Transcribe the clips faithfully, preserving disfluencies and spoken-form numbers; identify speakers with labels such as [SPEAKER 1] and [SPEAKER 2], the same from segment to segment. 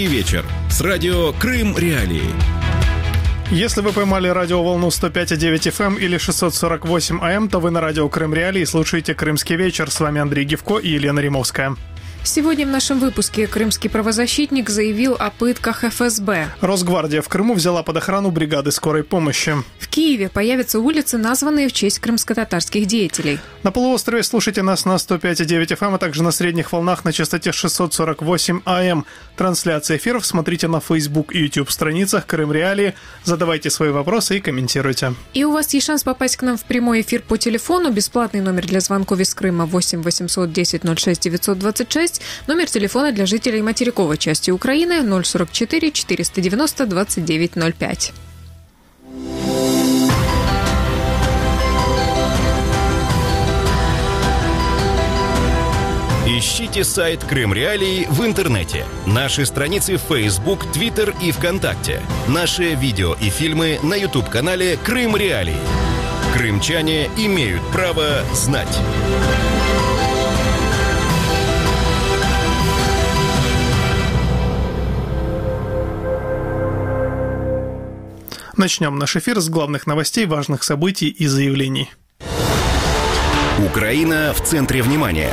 [SPEAKER 1] вечер» с радио «Крым Реалии».
[SPEAKER 2] Если вы поймали радиоволну сто пять и девять эф эм или шестьсот сорок восемь а эм, то вы на радио «Крым Реалии» слушаете «Крымский вечер». С вами Андрей Гивко и Елена Римовская.
[SPEAKER 3] Сегодня в нашем выпуске крымский правозащитник заявил о пытках эф эс бэ.
[SPEAKER 2] Росгвардия в Крыму взяла под охрану бригады скорой помощи.
[SPEAKER 3] В Киеве появятся улицы, названные в честь крымско-татарских деятелей.
[SPEAKER 2] На полуострове слушайте нас на сто пять и девять эф эм, а также на средних волнах на частоте шестьсот сорок восемь а эм. Трансляция эфиров смотрите на Facebook и YouTube страницах «Крым Реалии». Задавайте свои вопросы и комментируйте.
[SPEAKER 3] И у вас есть шанс попасть к нам в прямой эфир по телефону. Бесплатный номер для звонков из Крыма восемь восемьсот десять ноль шесть девятьсот двадцать шесть. Номер телефона для жителей материковой части Украины ноль сорок четыре четыреста девяносто двадцать девять ноль пять.
[SPEAKER 1] Ищите сайт «Крым Реалии» в интернете, наши страницы в Facebook, Twitter и ВКонтакте, наши видео и фильмы на YouTube-канале «Крым Реалии». Крымчане имеют право знать.
[SPEAKER 2] Начнем наш эфир с главных новостей, важных событий и заявлений.
[SPEAKER 1] Украина в центре внимания.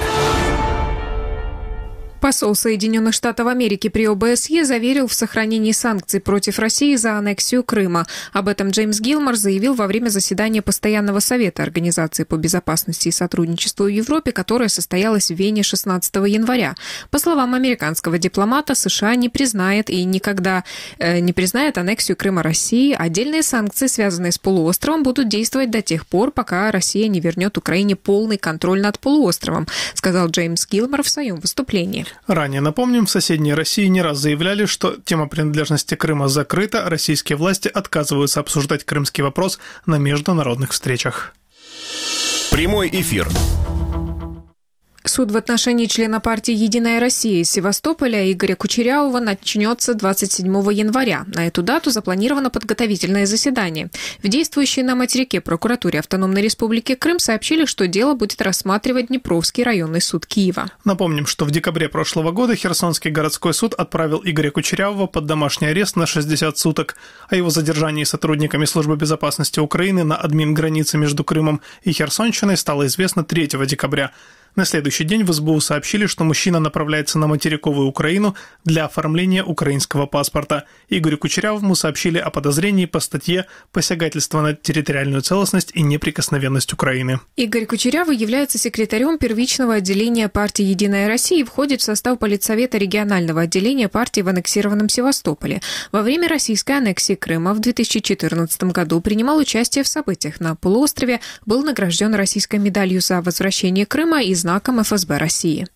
[SPEAKER 3] Посол Соединенных Штатов Америки при о бэ эс е заверил в сохранении санкций против России за аннексию Крыма. Об этом Джеймс Гилмор заявил во время заседания Постоянного совета Организации по безопасности и сотрудничеству в Европе, которое состоялось в Вене шестнадцатого января. По словам американского дипломата, США не признает и никогда э, не признает аннексию Крыма России. Отдельные санкции, связанные с полуостровом, будут действовать до тех пор, пока Россия не вернет Украине полный контроль над полуостровом, сказал Джеймс Гилмор в своем выступлении.
[SPEAKER 2] Ранее, напомним, в соседней России не раз заявляли, что тема принадлежности Крыма закрыта, российские власти отказываются обсуждать крымский вопрос на международных встречах.
[SPEAKER 1] Прямой эфир.
[SPEAKER 3] Суд в отношении члена партии «Единая Россия» из Севастополя Игоря Кучерявого начнется двадцать седьмого января. На эту дату запланировано подготовительное заседание. В действующей на материке прокуратуре Автономной Республики Крым сообщили, что дело будет рассматривать Днепровский районный суд Киева.
[SPEAKER 2] Напомним, что в декабре прошлого года Херсонский городской суд отправил Игоря Кучерявого под домашний арест на шестьдесят суток. О его задержании сотрудниками Службы безопасности Украины на админгранице между Крымом и Херсонщиной стало известно третьего декабря. На следующий день в эс бэ у сообщили, что мужчина направляется на материковую Украину для оформления украинского паспорта. Игорю Кучерявому сообщили о подозрении по статье «Посягательство на территориальную целостность и неприкосновенность Украины».
[SPEAKER 3] Игорь Кучерявый является секретарем первичного отделения партии «Единая Россия» и входит в состав политсовета регионального отделения партии в аннексированном Севастополе. Во время российской аннексии Крыма в две тысячи четырнадцатом году принимал участие в событиях на полуострове, был награжден российской медалью за возвращение Крыма и знаком эф эс бэ России.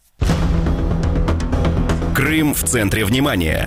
[SPEAKER 1] Крым в центре внимания.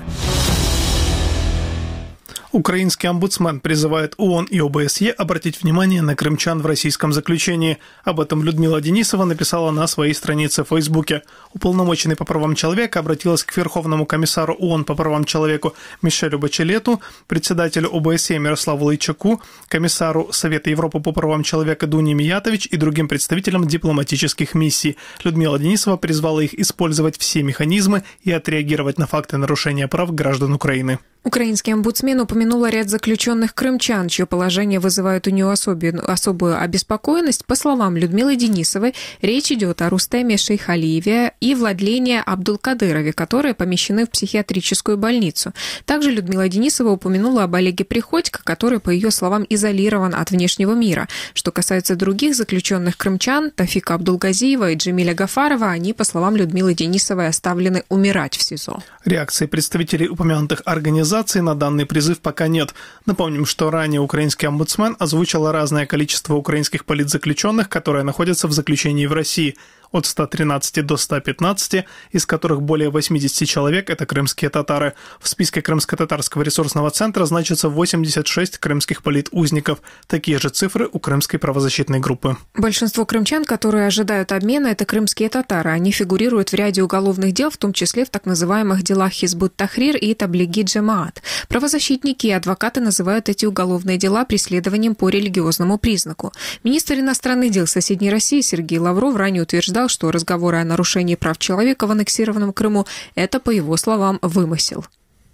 [SPEAKER 2] Украинский омбудсмен призывает ООН и о бэ эс е обратить внимание на крымчан в российском заключении. Об этом Людмила Денисова написала на своей странице в Фейсбуке. Уполномоченный по правам человека обратилась к Верховному комиссару ООН по правам человека Мишелю Бачелету, председателю о бэ эс е Мирославу Лейчаку, комиссару Совета Европы по правам человека Дуне Миятович и другим представителям дипломатических миссий. Людмила Денисова призвала их использовать все механизмы и отреагировать на факты нарушения прав граждан Украины.
[SPEAKER 3] Украинский омбудсмен упомянул ряд заключенных крымчан, чье положение вызывает у него особую, особую обеспокоенность. По словам Людмилы Денисовой, речь идет о Рустеме Шейхалиеве и Владлене Абдулкадырове, которые помещены в психиатрическую больницу. Также Людмила Денисова упомянула об Олеге Приходько, который, по ее словам, изолирован от внешнего мира. Что касается других заключенных крымчан, Тафика Абдулгазиева и Джемиля Гафарова, они, по словам Людмилы Денисовой, оставлены умирать в СИЗО.
[SPEAKER 2] Реакции представителей упомянутых организаций на данный призыв пока нет. Напомним, что ранее украинский омбудсмен озвучил разное количество украинских политзаключенных, которые находятся в заключении в России. От ста тринадцати до ста пятнадцати, из которых более восьмидесяти человек – это крымские татары. В списке Крымско-татарского ресурсного центра значится восемьдесят шесть крымских политузников. Такие же цифры у крымской правозащитной группы.
[SPEAKER 3] Большинство крымчан, которые ожидают обмена, это крымские татары. Они фигурируют в ряде уголовных дел, в том числе в так называемых делах Хизбут Тахрир и Таблиги Джамаат. Правозащитники и адвокаты называют эти уголовные дела преследованием по религиозному признаку. Министр иностранных дел соседней России Сергей Лавров ранее утверждал, что разговоры о нарушении прав человека в аннексированном Крыму – это, по его словам, вымысел.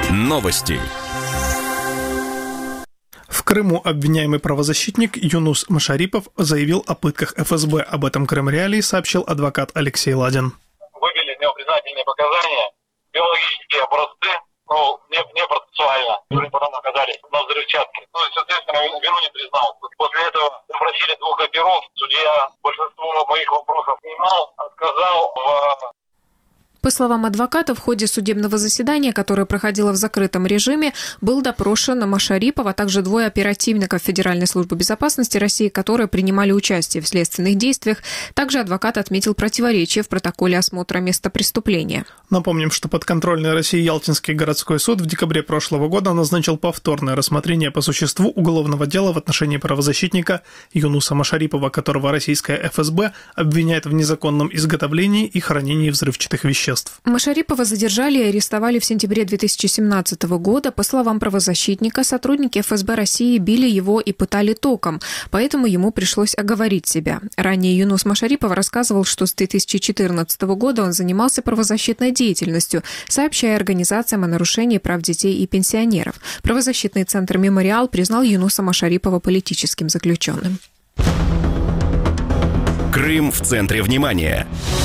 [SPEAKER 1] Новости.
[SPEAKER 2] В Крыму обвиняемый правозащитник Юнус Машарипов заявил о пытках эф эс бэ. Об этом Крым Реалии сообщил адвокат Алексей Ладин.
[SPEAKER 4] Вывели неопризнательные показания, биологические образцы, ну, не, не процессуально, которые потом оказались на взрывчатке. Ну, и, соответственно, вину не признал. После этого запросили двух оперов. Судья большинство моих вопросов снимал, отказал в...
[SPEAKER 3] По словам адвоката, в ходе судебного заседания, которое проходило в закрытом режиме, был допрошен Машарипов, а также двое оперативников Федеральной службы безопасности России, которые принимали участие в следственных действиях. Также адвокат отметил противоречия в протоколе осмотра места преступления.
[SPEAKER 2] Напомним, что подконтрольный России Ялтинский городской суд в декабре прошлого года назначил повторное рассмотрение по существу уголовного дела в отношении правозащитника Юнуса Машарипова, которого российская эф эс бэ обвиняет в незаконном изготовлении и хранении взрывчатых веществ.
[SPEAKER 3] Машарипова задержали и арестовали в сентябре две тысячи семнадцатого года. По словам правозащитника, сотрудники эф эс бэ России били его и пытали током, поэтому ему пришлось оговорить себя. Ранее Юнус Машарипов рассказывал, что с две тысячи четырнадцатого года он занимался правозащитной деятельностью, сообщая организациям о нарушении прав детей и пенсионеров. Правозащитный центр «Мемориал» признал Юнуса Машарипова политическим заключенным.
[SPEAKER 1] Крым в центре внимания.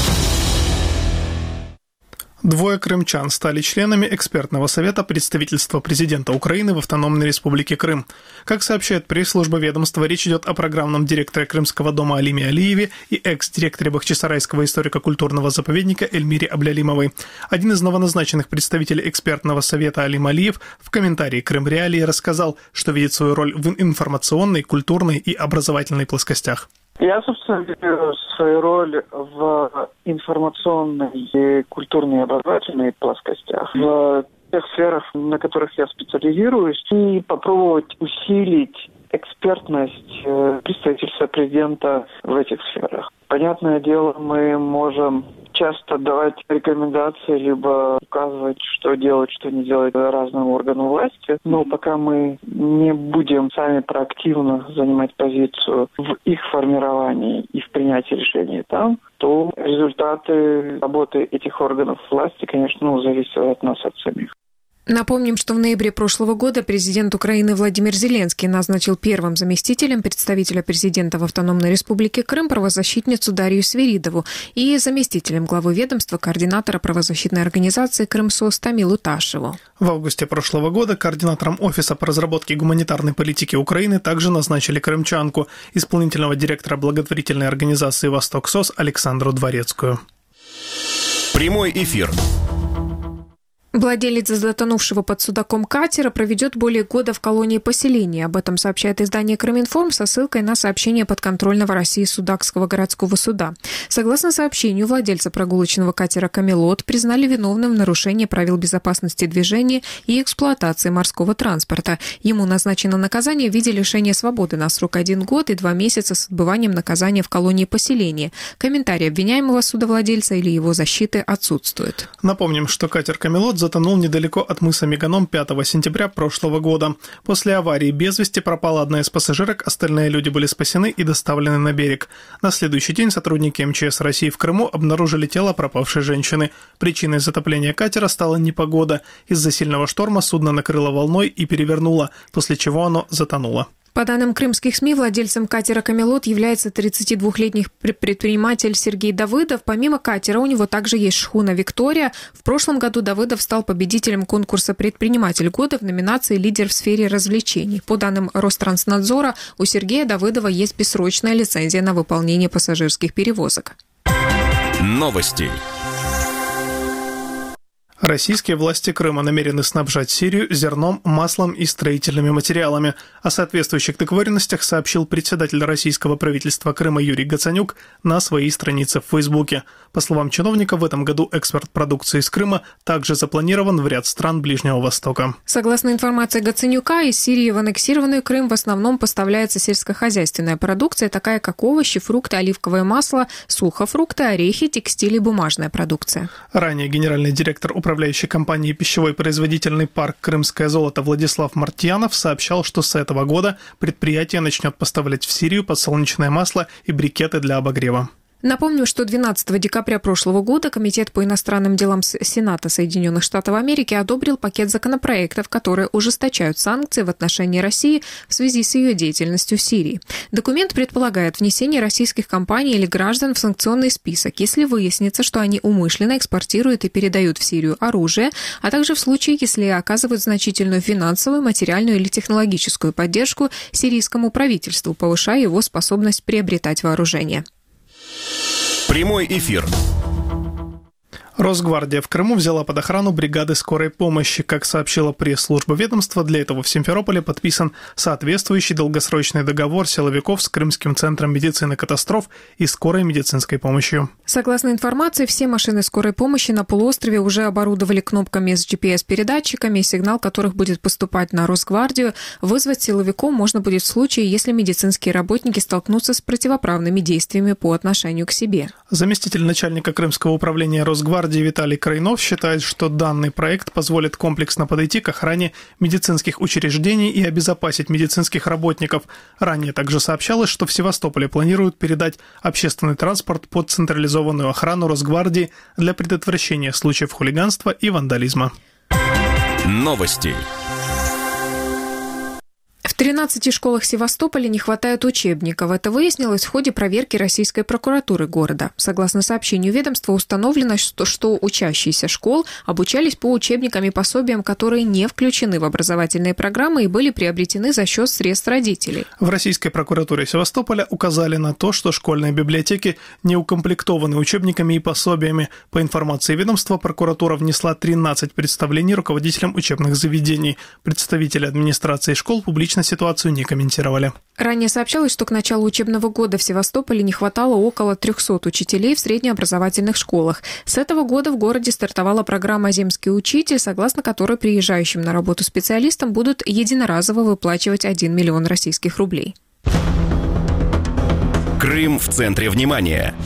[SPEAKER 2] Двое крымчан стали членами экспертного совета представительства президента Украины в Автономной Республике Крым. Как сообщает пресс-служба ведомства, речь идет о программном директоре Крымского дома Алиме Алиеве и экс-директоре Бахчисарайского историко-культурного заповедника Эльмире Аблялимовой. Один из новоназначенных представителей экспертного совета Алим Алиев в комментарии Крым Реалии рассказал, что видит свою роль в информационной, культурной и образовательной плоскостях.
[SPEAKER 5] Я, собственно, вижу свою роль в информационной, и культурной и образовательной плоскостях, в тех сферах, на которых я специализируюсь, и попробовать усилить экспертность представительства президента в этих сферах. Понятное дело, мы можем часто давать рекомендации, либо указывать, что делать, что не делать разным органам власти. Но пока мы не будем сами проактивно занимать позицию в их формировании и в принятии решений там, то результаты работы этих органов власти, конечно, ну, зависят от нас, от самих.
[SPEAKER 3] Напомним, что в ноябре прошлого года президент Украины Владимир Зеленский назначил первым заместителем представителя президента в Автономной Республике Крым правозащитницу Дарью Свиридову и заместителем главы ведомства координатора правозащитной организации «Крымсос» Тамилу Ташеву.
[SPEAKER 2] В августе прошлого года координатором Офиса по разработке гуманитарной политики Украины также назначили крымчанку, исполнительного директора благотворительной организации «Восток-СОС» Александру Дворецкую.
[SPEAKER 1] Прямой эфир.
[SPEAKER 3] Владелец затонувшего под Судаком катера проведет более года в колонии поселения. Об этом сообщает издание «Крыминформ» со ссылкой на сообщение подконтрольного России Судакского городского суда. Согласно сообщению, владельца прогулочного катера «Камелот» признали виновным в нарушении правил безопасности движения и эксплуатации морского транспорта. Ему назначено наказание в виде лишения свободы на срок один год и два месяца с отбыванием наказания в колонии поселения. Комментарий обвиняемого судовладельца или его защиты отсутствует.
[SPEAKER 2] Напомним, что катер «Камелот» затонул недалеко от мыса Меганом пятого сентября прошлого года. После аварии без вести пропала одна из пассажирок, остальные люди были спасены и доставлены на берег. На следующий день сотрудники эм че эс России в Крыму обнаружили тело пропавшей женщины. Причиной затопления катера стала непогода. Из-за сильного шторма судно накрыло волной и перевернуло, после чего оно затонуло.
[SPEAKER 3] По данным крымских СМИ, владельцем катера «Камелот» является тридцатидвухлетний предприниматель Сергей Давыдов. Помимо катера у него также есть шхуна «Виктория». В прошлом году Давыдов стал победителем конкурса «Предприниматель года» в номинации «Лидер в сфере развлечений». По данным Ространснадзора, у Сергея Давыдова есть бессрочная лицензия на выполнение пассажирских перевозок.
[SPEAKER 1] Новости.
[SPEAKER 2] Российские власти Крыма намерены снабжать Сирию зерном, маслом и строительными материалами. О соответствующих договоренностях сообщил председатель российского правительства Крыма Юрий Гацанюк на своей странице в Фейсбуке. По словам чиновника, в этом году экспорт продукции из Крыма также запланирован в ряд стран Ближнего Востока.
[SPEAKER 3] Согласно информации Гацанюка, из Сирии в аннексированный Крым в основном поставляется сельскохозяйственная продукция, такая как овощи, фрукты, оливковое масло, сухофрукты, орехи, текстиль и бумажная продукция.
[SPEAKER 2] Ранее генеральный директор управляющей компании «Пищевой производительный парк Крымское золото» Владислав Мартьянов сообщал, что с этого года предприятие начнет поставлять в Сирию подсолнечное масло и брикеты для обогрева.
[SPEAKER 3] Напомню, что двенадцатого декабря прошлого года Комитет по иностранным делам Сената Соединенных Штатов Америки одобрил пакет законопроектов, которые ужесточают санкции в отношении России в связи с ее деятельностью в Сирии. Документ предполагает внесение российских компаний или граждан в санкционный список, если выяснится, что они умышленно экспортируют и передают в Сирию оружие, а также в случае, если оказывают значительную финансовую, материальную или технологическую поддержку сирийскому правительству, повышая его способность приобретать вооружение.
[SPEAKER 1] Прямой эфир.
[SPEAKER 2] Росгвардия в Крыму взяла под охрану бригады скорой помощи. Как сообщила пресс-служба ведомства, для этого в Симферополе подписан соответствующий долгосрочный договор силовиков с Крымским центром медицины катастроф и скорой медицинской помощью.
[SPEAKER 3] Согласно информации, все машины скорой помощи на полуострове уже оборудовали кнопками с джи пи эс-передатчиками, сигнал которых будет поступать на Росгвардию. Вызвать силовиков можно будет в случае, если медицинские работники столкнутся с противоправными действиями по отношению к себе.
[SPEAKER 2] Заместитель начальника Крымского управления Росгвардии Виталий Крайнов считает, что данный проект позволит комплексно подойти к охране медицинских учреждений и обезопасить медицинских работников. Ранее также сообщалось, что в Севастополе планируют передать общественный транспорт под централизованную охрану Росгвардии для предотвращения случаев хулиганства и вандализма.
[SPEAKER 1] Новости.
[SPEAKER 3] В тринадцати школах Севастополя не хватает учебников. Это выяснилось в ходе проверки российской прокуратуры города. Согласно сообщению ведомства, установлено, что, что учащиеся школ обучались по учебникам и пособиям, которые не включены в образовательные программы и были приобретены за счет средств родителей.
[SPEAKER 2] В российской прокуратуре Севастополя указали на то, что школьные библиотеки не укомплектованы учебниками и пособиями. По информации ведомства, прокуратура внесла тринадцать представлений руководителям учебных заведений. Представители администрации школ публично ситуацию не комментировали.
[SPEAKER 3] Ранее сообщалось, что к началу учебного года в Севастополе не хватало около трехсот учителей в среднеобразовательных школах. С этого года в городе стартовала программа «Земский учитель», согласно которой приезжающим на работу специалистам будут единоразово выплачивать один миллион российских рублей.
[SPEAKER 1] Крым в центре внимания.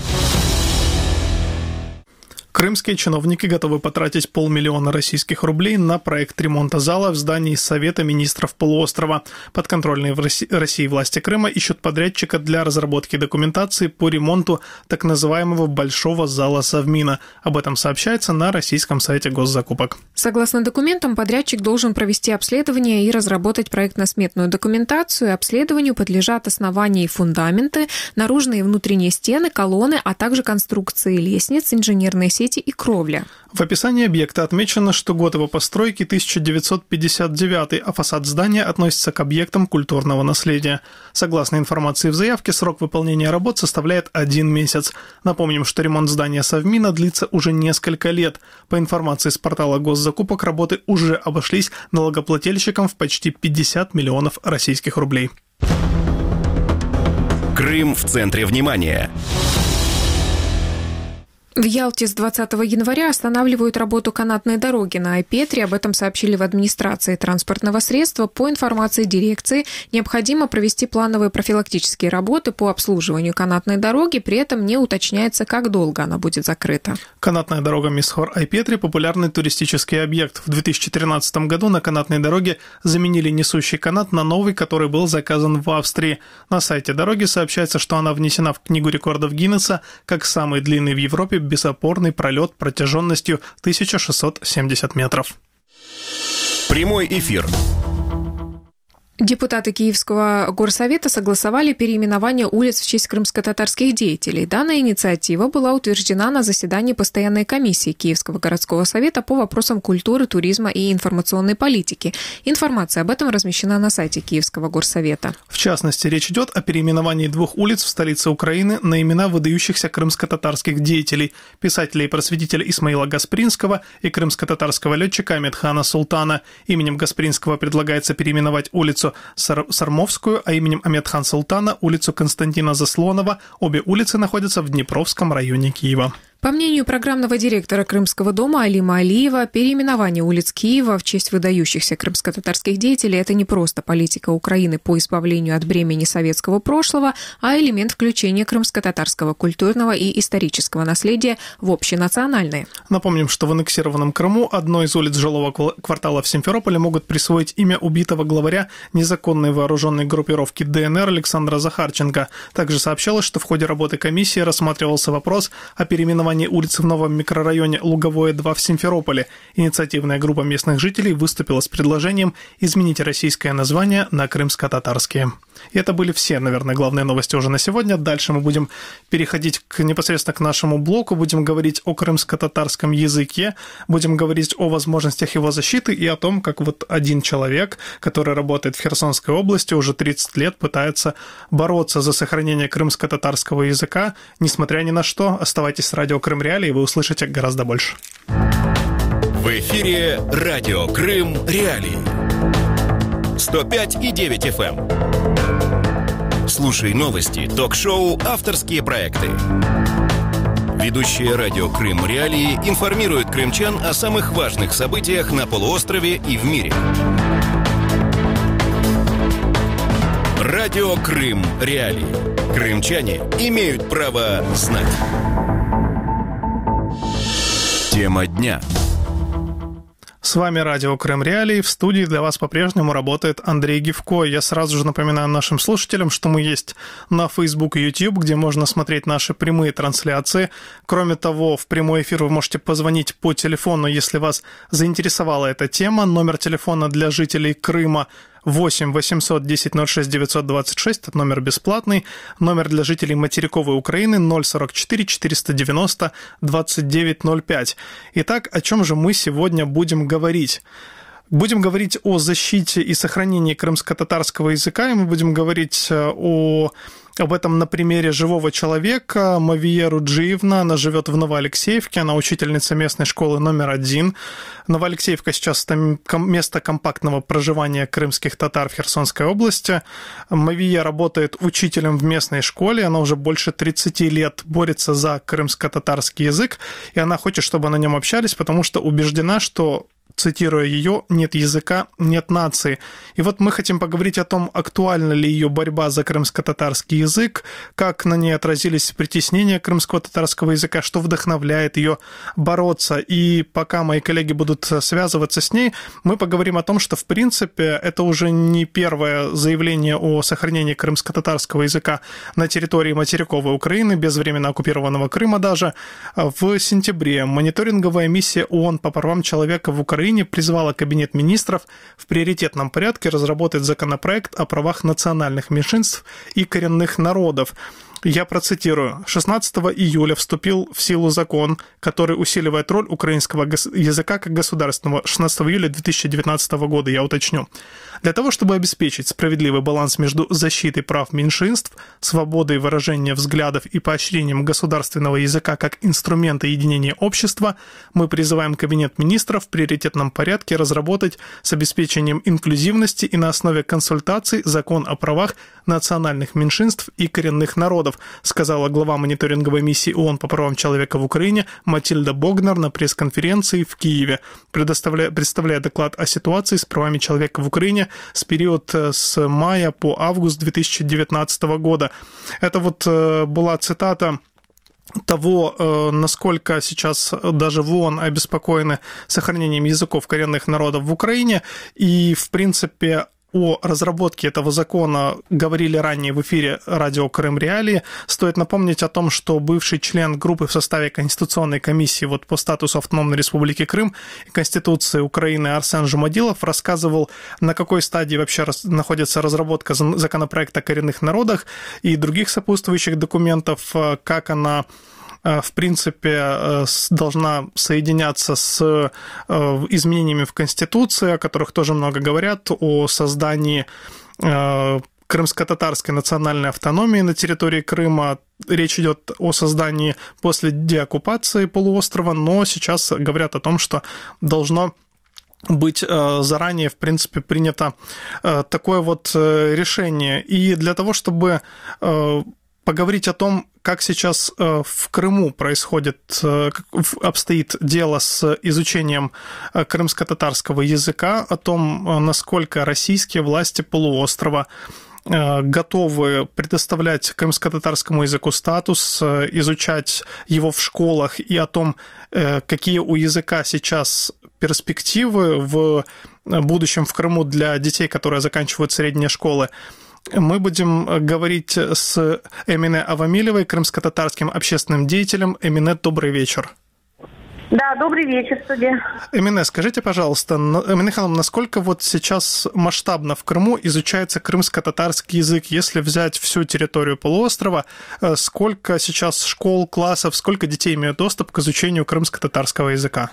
[SPEAKER 2] Крымские чиновники готовы потратить полмиллиона российских рублей на проект ремонта зала в здании Совета министров полуострова. Подконтрольные в России власти Крыма ищут подрядчика для разработки документации по ремонту так называемого Большого зала Совмина. Об этом сообщается на российском сайте госзакупок.
[SPEAKER 3] Согласно документам, подрядчик должен провести обследование и разработать проектно-сметную документацию. Обследованию подлежат основания и фундаменты, наружные и внутренние стены, колонны, а также конструкции лестниц, инженерные сети и кровля.
[SPEAKER 2] В описании объекта отмечено, что год его постройки тысяча девятьсот пятьдесят девятый, а фасад здания относится к объектам культурного наследия. Согласно информации в заявке, срок выполнения работ составляет один месяц. Напомним, что ремонт здания Совмина длится уже несколько лет. По информации с портала госзакупок, работы уже обошлись налогоплательщикам в почти пятьдесят миллионов российских рублей.
[SPEAKER 1] Крым в центре внимания.
[SPEAKER 3] В Ялте с двадцатого января останавливают работу канатной дороги на Айпетре. Об этом сообщили в администрации транспортного средства. По информации дирекции, необходимо провести плановые профилактические работы по обслуживанию канатной дороги. При этом не уточняется, как долго она будет закрыта.
[SPEAKER 2] Канатная дорога Мисхор-Айпетри – популярный туристический объект. В две тысячи тринадцатом году на канатной дороге заменили несущий канат на новый, который был заказан в Австрии. На сайте дороги сообщается, что она внесена в Книгу рекордов Гиннесса как самый длинный в Европе безопорный пролет протяженностью тысяча шестьсот семьдесят метров.
[SPEAKER 1] Прямой эфир.
[SPEAKER 3] Депутаты Киевского горсовета согласовали переименование улиц в честь крымско-татарских деятелей. Данная инициатива была утверждена на заседании постоянной комиссии Киевского городского совета по вопросам культуры, туризма и информационной политики. Информация об этом размещена на сайте Киевского горсовета.
[SPEAKER 2] В частности, речь идет о переименовании двух улиц в столице Украины на имена выдающихся крымско-татарских деятелей, писателя и просветителя Исмаила Гаспринского и крымско-татарского летчика Амедхана Султана. Именем Гаспринского предлагается переименовать улицу Сар- Сармовскую, а именем Амедхан Султана улицу Константина Заслонова. Обе улицы находятся в Днепровском районе Киева.
[SPEAKER 3] По мнению программного директора Крымского дома Алима Алиева, переименование улиц Киева в честь выдающихся крымско-татарских деятелей – это не просто политика Украины по избавлению от бремени советского прошлого, а элемент включения крымско-татарского культурного и исторического наследия в общенациональное.
[SPEAKER 2] Напомним, что в аннексированном Крыму одной из улиц жилого квартала в Симферополе могут присвоить имя убитого главаря незаконной вооруженной группировки ДНР Александра Захарченко. Также сообщалось, что в ходе работы комиссии рассматривался вопрос о переименовании улицы в новом микрорайоне Луговое два в Симферополе. Инициативная группа местных жителей выступила с предложением изменить российское название на крымско-татарские. И это были все, наверное, главные новости уже на сегодня. Дальше мы будем переходить к, непосредственно к нашему блоку, будем говорить о крымско-татарском языке, будем говорить о возможностях его защиты и о том, как вот один человек, который работает в Херсонской области, уже тридцать лет пытается бороться за сохранение крымско-татарского языка, несмотря ни на что. Оставайтесь с радио Крым Реалии, и вы услышите гораздо больше.
[SPEAKER 1] В эфире радио Крым Реалии. сто пять и девять эф эм. Слушай новости, ток-шоу, авторские проекты. Ведущие радио Крым Реалии информируют крымчан о самых важных событиях на полуострове и в мире. Радио Крым Реалии. Крымчане имеют право знать. Тема дня.
[SPEAKER 2] С вами радио Крым Реалии. В студии для вас по-прежнему работает Андрей Гивко. Я сразу же напоминаю нашим слушателям, что мы есть на Facebook и YouTube, где можно смотреть наши прямые трансляции. Кроме того, в прямой эфир вы можете позвонить по телефону, если вас заинтересовала эта тема. Номер телефона для жителей Крыма восемь восемьсот десять ноль шесть девятьсот двадцать шесть, это номер бесплатный. Номер для жителей материковой Украины ноль сорок четыре четыреста девяносто двадцать девять ноль пять. Итак, о чем же мы сегодня будем говорить? Будем говорить о защите и сохранении крымско-татарского языка, и мы будем говорить о, об этом на примере живого человека. Мавия Руджиевна, она живет в Новоалексеевке, она учительница местной школы номер один. Новоалексеевка сейчас это место компактного проживания крымских татар в Херсонской области. Мавия работает учителем в местной школе, она уже больше тридцать лет борется за крымско-татарский язык, и она хочет, чтобы на нем общались, потому что убеждена, что, цитируя ее, «нет языка, нет нации». И вот мы хотим поговорить о том, актуальна ли ее борьба за крымско-татарский язык, как на ней отразились притеснения крымского татарского языка, что вдохновляет ее бороться. И пока мои коллеги будут связываться с ней, мы поговорим о том, что, в принципе, это уже не первое заявление о сохранении крымско-татарского языка на территории материковой Украины, безвременно оккупированного Крыма даже. В сентябре мониторинговая миссия ООН по правам человека в Украине призвала Кабинет министров в приоритетном порядке разработать законопроект о правах национальных меньшинств и коренных народов. Я процитирую. шестнадцатого июля вступил в силу закон, который усиливает роль украинского языка как государственного. шестнадцатого июля две тысячи девятнадцатого года, я уточню. Для того, чтобы обеспечить справедливый баланс между защитой прав меньшинств, свободой выражения взглядов и поощрением государственного языка как инструмента единения общества, мы призываем Кабинет министров в приоритетном порядке разработать с обеспечением инклюзивности и на основе консультаций закон о правах национальных меньшинств и коренных народов, сказала глава мониторинговой миссии ООН по правам человека в Украине Матильда Богнар на пресс-конференции в Киеве, предоставляя, представляя доклад о ситуации с правами человека в Украине с периода с мая по август две тысячи девятнадцатого года. Это вот была цитата того, насколько сейчас даже в ООН обеспокоены сохранением языков коренных народов в Украине. И, в принципе, о разработке этого закона говорили ранее в эфире радио Крым Реалии. Стоит напомнить о том, что бывший член группы в составе Конституционной комиссии вот по статусу Автономной Республики Крым и Конституции Украины Арсен Жумадилов рассказывал, на какой стадии вообще находится разработка законопроекта о коренных народах и других сопутствующих документов, как она в принципе, должна соединяться с изменениями в Конституции, о которых тоже много говорят, о создании крымско-татарской национальной автономии на территории Крыма. Речь идет о создании после деоккупации полуострова, но сейчас говорят о том, что должно быть заранее, в принципе, принято такое вот решение. И для того, чтобы поговорить о том, как сейчас в Крыму происходит, как обстоит дело с изучением крымско-татарского языка, о том, насколько российские власти полуострова готовы предоставлять крымско-татарскому языку статус, изучать его в школах, и о том, какие у языка сейчас перспективы в будущем в Крыму для детей, которые заканчивают средние школы. Мы будем говорить с Эмине Авамилевой, крымско-татарским общественным деятелем. Эмине, добрый вечер.
[SPEAKER 6] Да, добрый вечер, студия.
[SPEAKER 2] Эмине, скажите, пожалуйста, Эмине Ханом, насколько вот сейчас масштабно в Крыму изучается крымско-татарский язык, если взять всю территорию полуострова, сколько сейчас школ, классов, сколько детей имеют доступ к изучению крымско-татарского языка?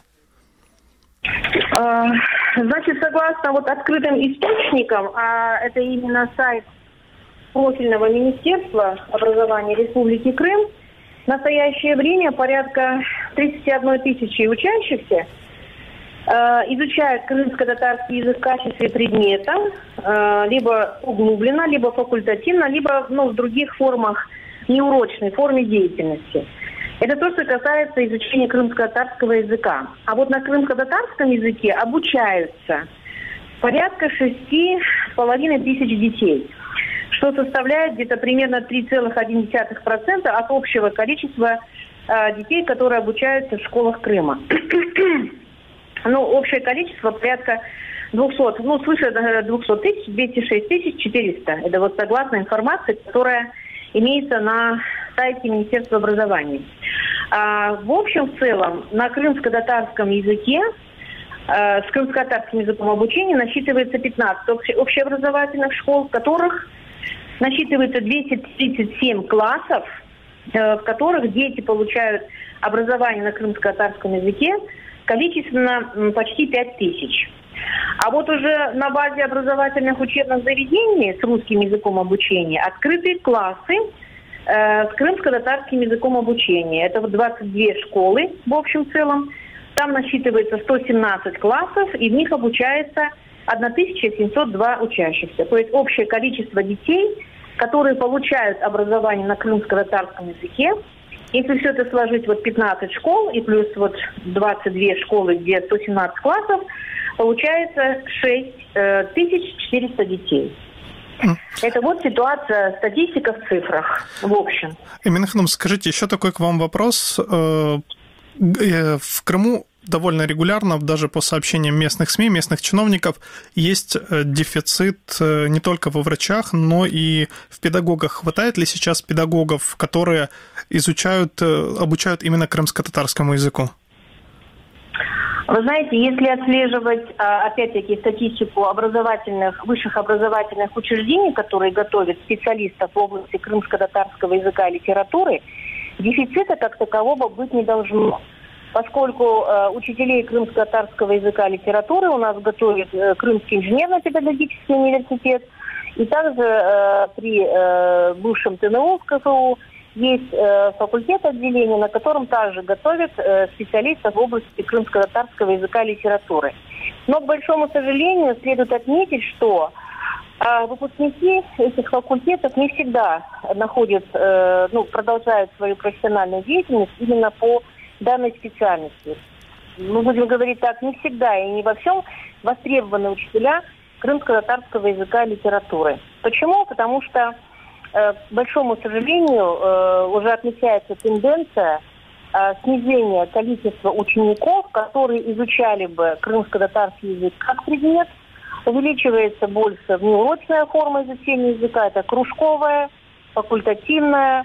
[SPEAKER 6] Значит, согласно вот открытым источникам, а это именно сайт профильного Министерства образования Республики Крым, в настоящее время порядка тридцать одна тысяча учащихся э, изучают крымско-татарский язык в качестве предмета, э, либо углубленно, либо факультативно, либо ну, в других формах, неурочной форме деятельности. Это то, что касается изучения крымско-татарского языка. А вот на крымско-татарском языке обучаются порядка шести с половиной тысяч детей, что составляет где-то примерно три целых одна десятая процента от общего количества э, детей, которые обучаются в школах Крыма. Ну, общее количество порядка двухсот, ну, свыше двухсот тысяч, двести шесть тысяч четыреста. Это вот согласно информации, которая имеется на сайте Министерства образования. А, в общем, в целом, на крымско-татарском языке а, с крымско-татарским языком обучения насчитывается пятнадцать общеобразовательных школ, в которых насчитывается двести тридцать семь классов, в которых дети получают образование на крымско-татарском языке, количественно почти пять тысяч. А вот уже на базе образовательных учебных заведений с русским языком обучения открыты классы э, с крымско-татарским языком обучения. Это вот двадцать две школы в общем целом. Там насчитывается сто семнадцать классов, и в них обучается тысяча семьсот два учащихся. То есть общее количество детей, которые получают образование на крымско-татарском языке, если все это сложить, вот пятнадцать школ и плюс вот двадцать две школы, где сто семнадцать классов, получается шесть тысяч четыреста детей. Это вот ситуация, статистика в цифрах, в общем.
[SPEAKER 2] Эмине Ханом, скажите, еще такой к вам вопрос. В Крыму довольно регулярно, даже по сообщениям местных СМИ, местных чиновников, есть дефицит не только во врачах, но и в педагогах. Хватает ли сейчас педагогов, которые изучают, обучают именно крымско-татарскому языку?
[SPEAKER 6] Вы знаете, если отслеживать, опять-таки, статистику образовательных, высших образовательных учреждений, которые готовят специалистов в области крымско-татарского языка и литературы, дефицита как такового быть не должно. Поскольку э, учителей крымско-татарского языка и литературы у нас готовит э, Крымский инженерно-педагогический университет, и также э, при э, бывшем ТНУ в КФУ есть э, факультет отделения, на котором также готовят э, специалистов в области крымско-татарского языка и литературы. Но, к большому сожалению, следует отметить, что э, выпускники этих факультетов не всегда находят, э, ну, продолжают свою профессиональную деятельность именно по данной специальности. Мы будем говорить так, не всегда и не во всем востребованы учителя крымско-татарского языка и литературы. Почему? Потому что, э, к большому сожалению, э, уже отмечается тенденция э, снижения количества учеников, которые изучали бы крымско-татарский язык как предмет. Увеличивается больше внеурочная форма изучения языка, это кружковая, факультативная.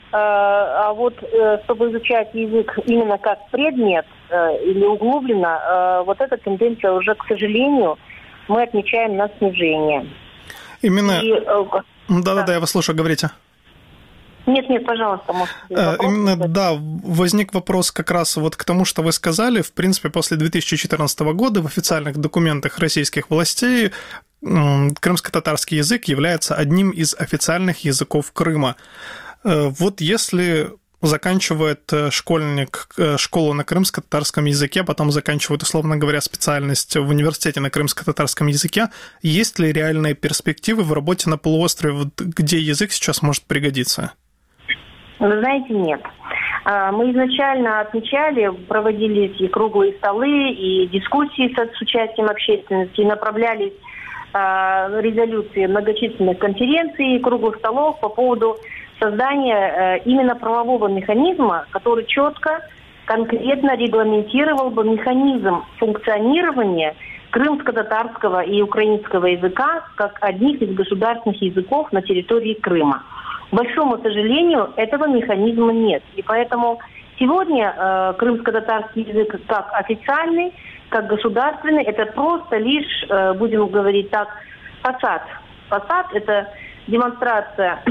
[SPEAKER 6] А вот чтобы изучать язык именно как предмет или углубленно, вот эта тенденция уже, к сожалению, мы отмечаем на снижение.
[SPEAKER 2] Именно... И... Да-да-да, да. Я вас слушаю, говорите.
[SPEAKER 6] Нет, нет, пожалуйста. Может,
[SPEAKER 2] Именно, да, возник вопрос как раз вот к тому, что вы сказали. В принципе, после две тысячи четырнадцатого года в официальных документах российских властей крымско-татарский язык является одним из официальных языков Крыма. Вот если заканчивает школьник школу на крымско-татарском языке, потом заканчивает, условно говоря, специальность в университете на крымско-татарском языке, есть ли реальные перспективы в работе на полуострове, где язык сейчас может пригодиться?
[SPEAKER 6] Вы знаете, нет. Мы изначально отмечали, проводились и круглые столы, и дискуссии с участием общественности, и направлялись резолюции многочисленных конференций и круглых столов по поводу создания именно правового механизма, который четко, конкретно регламентировал бы механизм функционирования крымско-татарского и украинского языка как одних из государственных языков на территории Крыма. К большому сожалению, этого механизма нет. И поэтому сегодня э, крымско-татарский язык как официальный, как государственный, это просто лишь, э, будем говорить так, фасад. Фасад – это демонстрация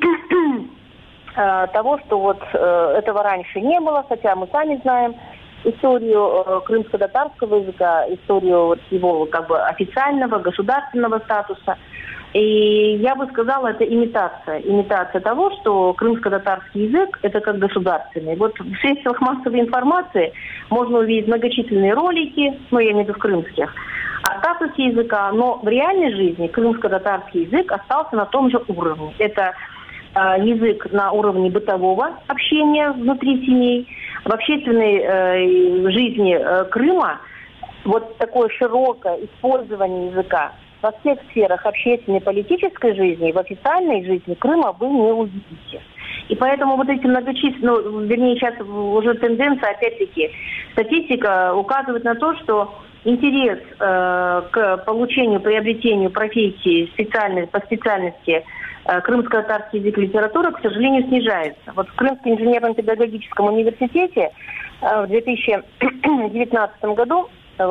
[SPEAKER 6] э, того, что вот э, этого раньше не было, хотя мы сами знаем историю э, крымско-татарского языка, историю вот его как бы официального, государственного статуса. И я бы сказала, это имитация. Имитация того, что крымско-татарский язык – это как государственный. Вот в средствах массовой информации можно увидеть многочисленные ролики, ну, я имею в виду в крымских, о статусе языка, но в реальной жизни крымско-татарский язык остался на том же уровне. Это э, язык на уровне бытового общения внутри семей. В общественной э, жизни э, Крыма вот такое широкое использование языка во всех сферах общественной и политической жизни, и в официальной жизни Крыма вы не увидите. И поэтому вот эти многочисленные, ну, вернее, сейчас уже тенденция, опять-таки, статистика указывает на то, что интерес э, к получению, приобретению профессии специальной, по специальности э, крымско-татарский язык и литература, к сожалению, снижается. Вот в Крымском инженерно-педагогическом университете э, в две тысячи девятнадцатом году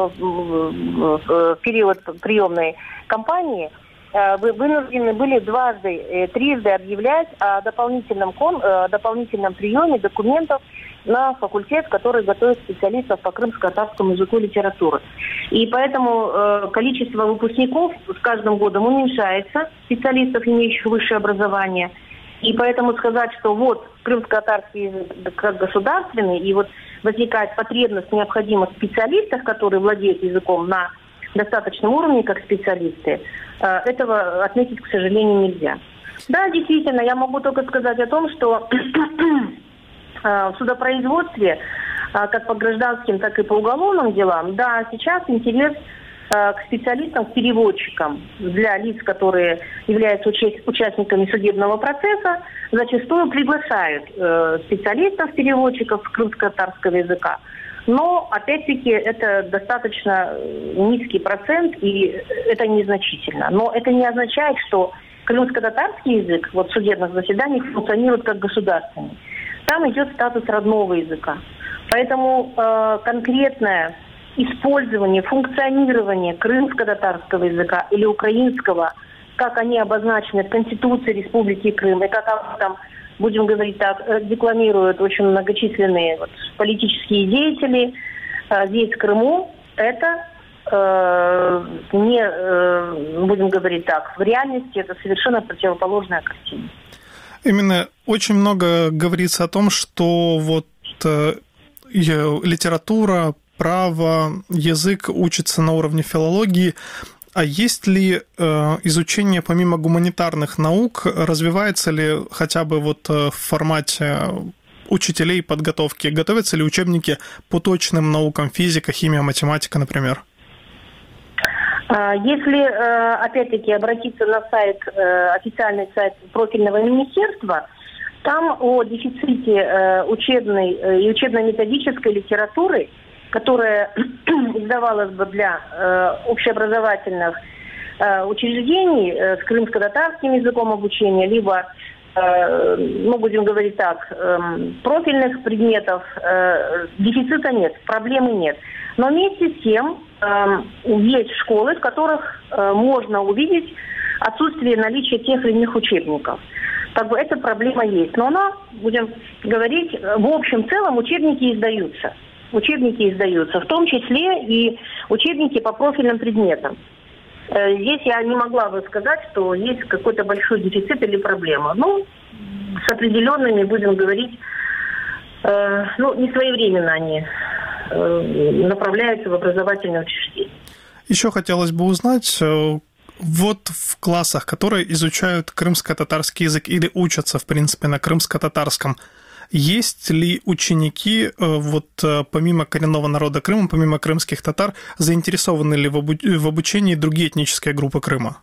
[SPEAKER 6] в период приемной кампании вы вынуждены были дважды, трижды объявлять о дополнительном, кон, о дополнительном приеме документов на факультет, который готовит специалистов по крымско-татарскому языку и литературе. И поэтому количество выпускников с каждым годом уменьшается, специалистов, имеющих высшее образование. И поэтому сказать, что вот крымско-татарский язык как государственный, и вот возникает потребность, необходимость специалистов, которые владеют языком на достаточном уровне, как специалисты, этого отметить, к сожалению, нельзя. Да, действительно, я могу только сказать о том, что в судопроизводстве, как по гражданским, так и по уголовным делам, да, сейчас интерес к специалистам, к переводчикам для лиц, которые являются уча- участниками судебного процесса, зачастую приглашают э, специалистов-переводчиков крымско-татарского языка. Но, опять-таки, это достаточно низкий процент, и это незначительно. Но это не означает, что крымско-татарский язык вот, в судебных заседаниях функционирует как государственный. Там идет статус родного языка. Поэтому э, конкретное использование, функционирование крымско-татарского языка или украинского, как они обозначены в Конституции Республики Крым, и как там, будем говорить так, декламируют очень многочисленные вот, политические деятели э, здесь, в Крыму, это э, не, э, будем говорить так, в реальности это совершенно противоположная картина.
[SPEAKER 2] Именно очень много говорится о том, что вот э, литература, право, язык учится на уровне филологии. А есть ли э, изучение помимо гуманитарных наук, развивается ли хотя бы вот в формате учителей подготовки, готовятся ли учебники по точным наукам, физика, химия, математика, например?
[SPEAKER 6] Если, опять-таки, обратиться на сайт, официальный сайт профильного министерства, там о дефиците учебной и учебно-методической литературы, которая издавалась бы для э, общеобразовательных э, учреждений э, с крымско-татарским языком обучения, либо, э, ну, будем говорить так, э, профильных предметов, э, дефицита нет, проблемы нет. Но вместе с тем э, есть школы, в которых э, можно увидеть отсутствие наличия тех или иных учебников. Как бы эта проблема есть. Но она, будем говорить, в общем целом учебники издаются. Учебники издаются, в том числе и учебники по профильным предметам. Здесь я не могла бы сказать, что есть какой-то большой дефицит или проблема. Ну, с определенными, будем говорить, э, ну, не своевременно они э, направляются в образовательные учреждения.
[SPEAKER 2] Еще хотелось бы узнать, Вот в классах, которые изучают крымско-татарский язык или учатся, в принципе, на крымско-татарском, есть ли ученики, вот помимо коренного народа Крыма, помимо крымских татар, заинтересованы ли в обучении другие этнические группы Крыма?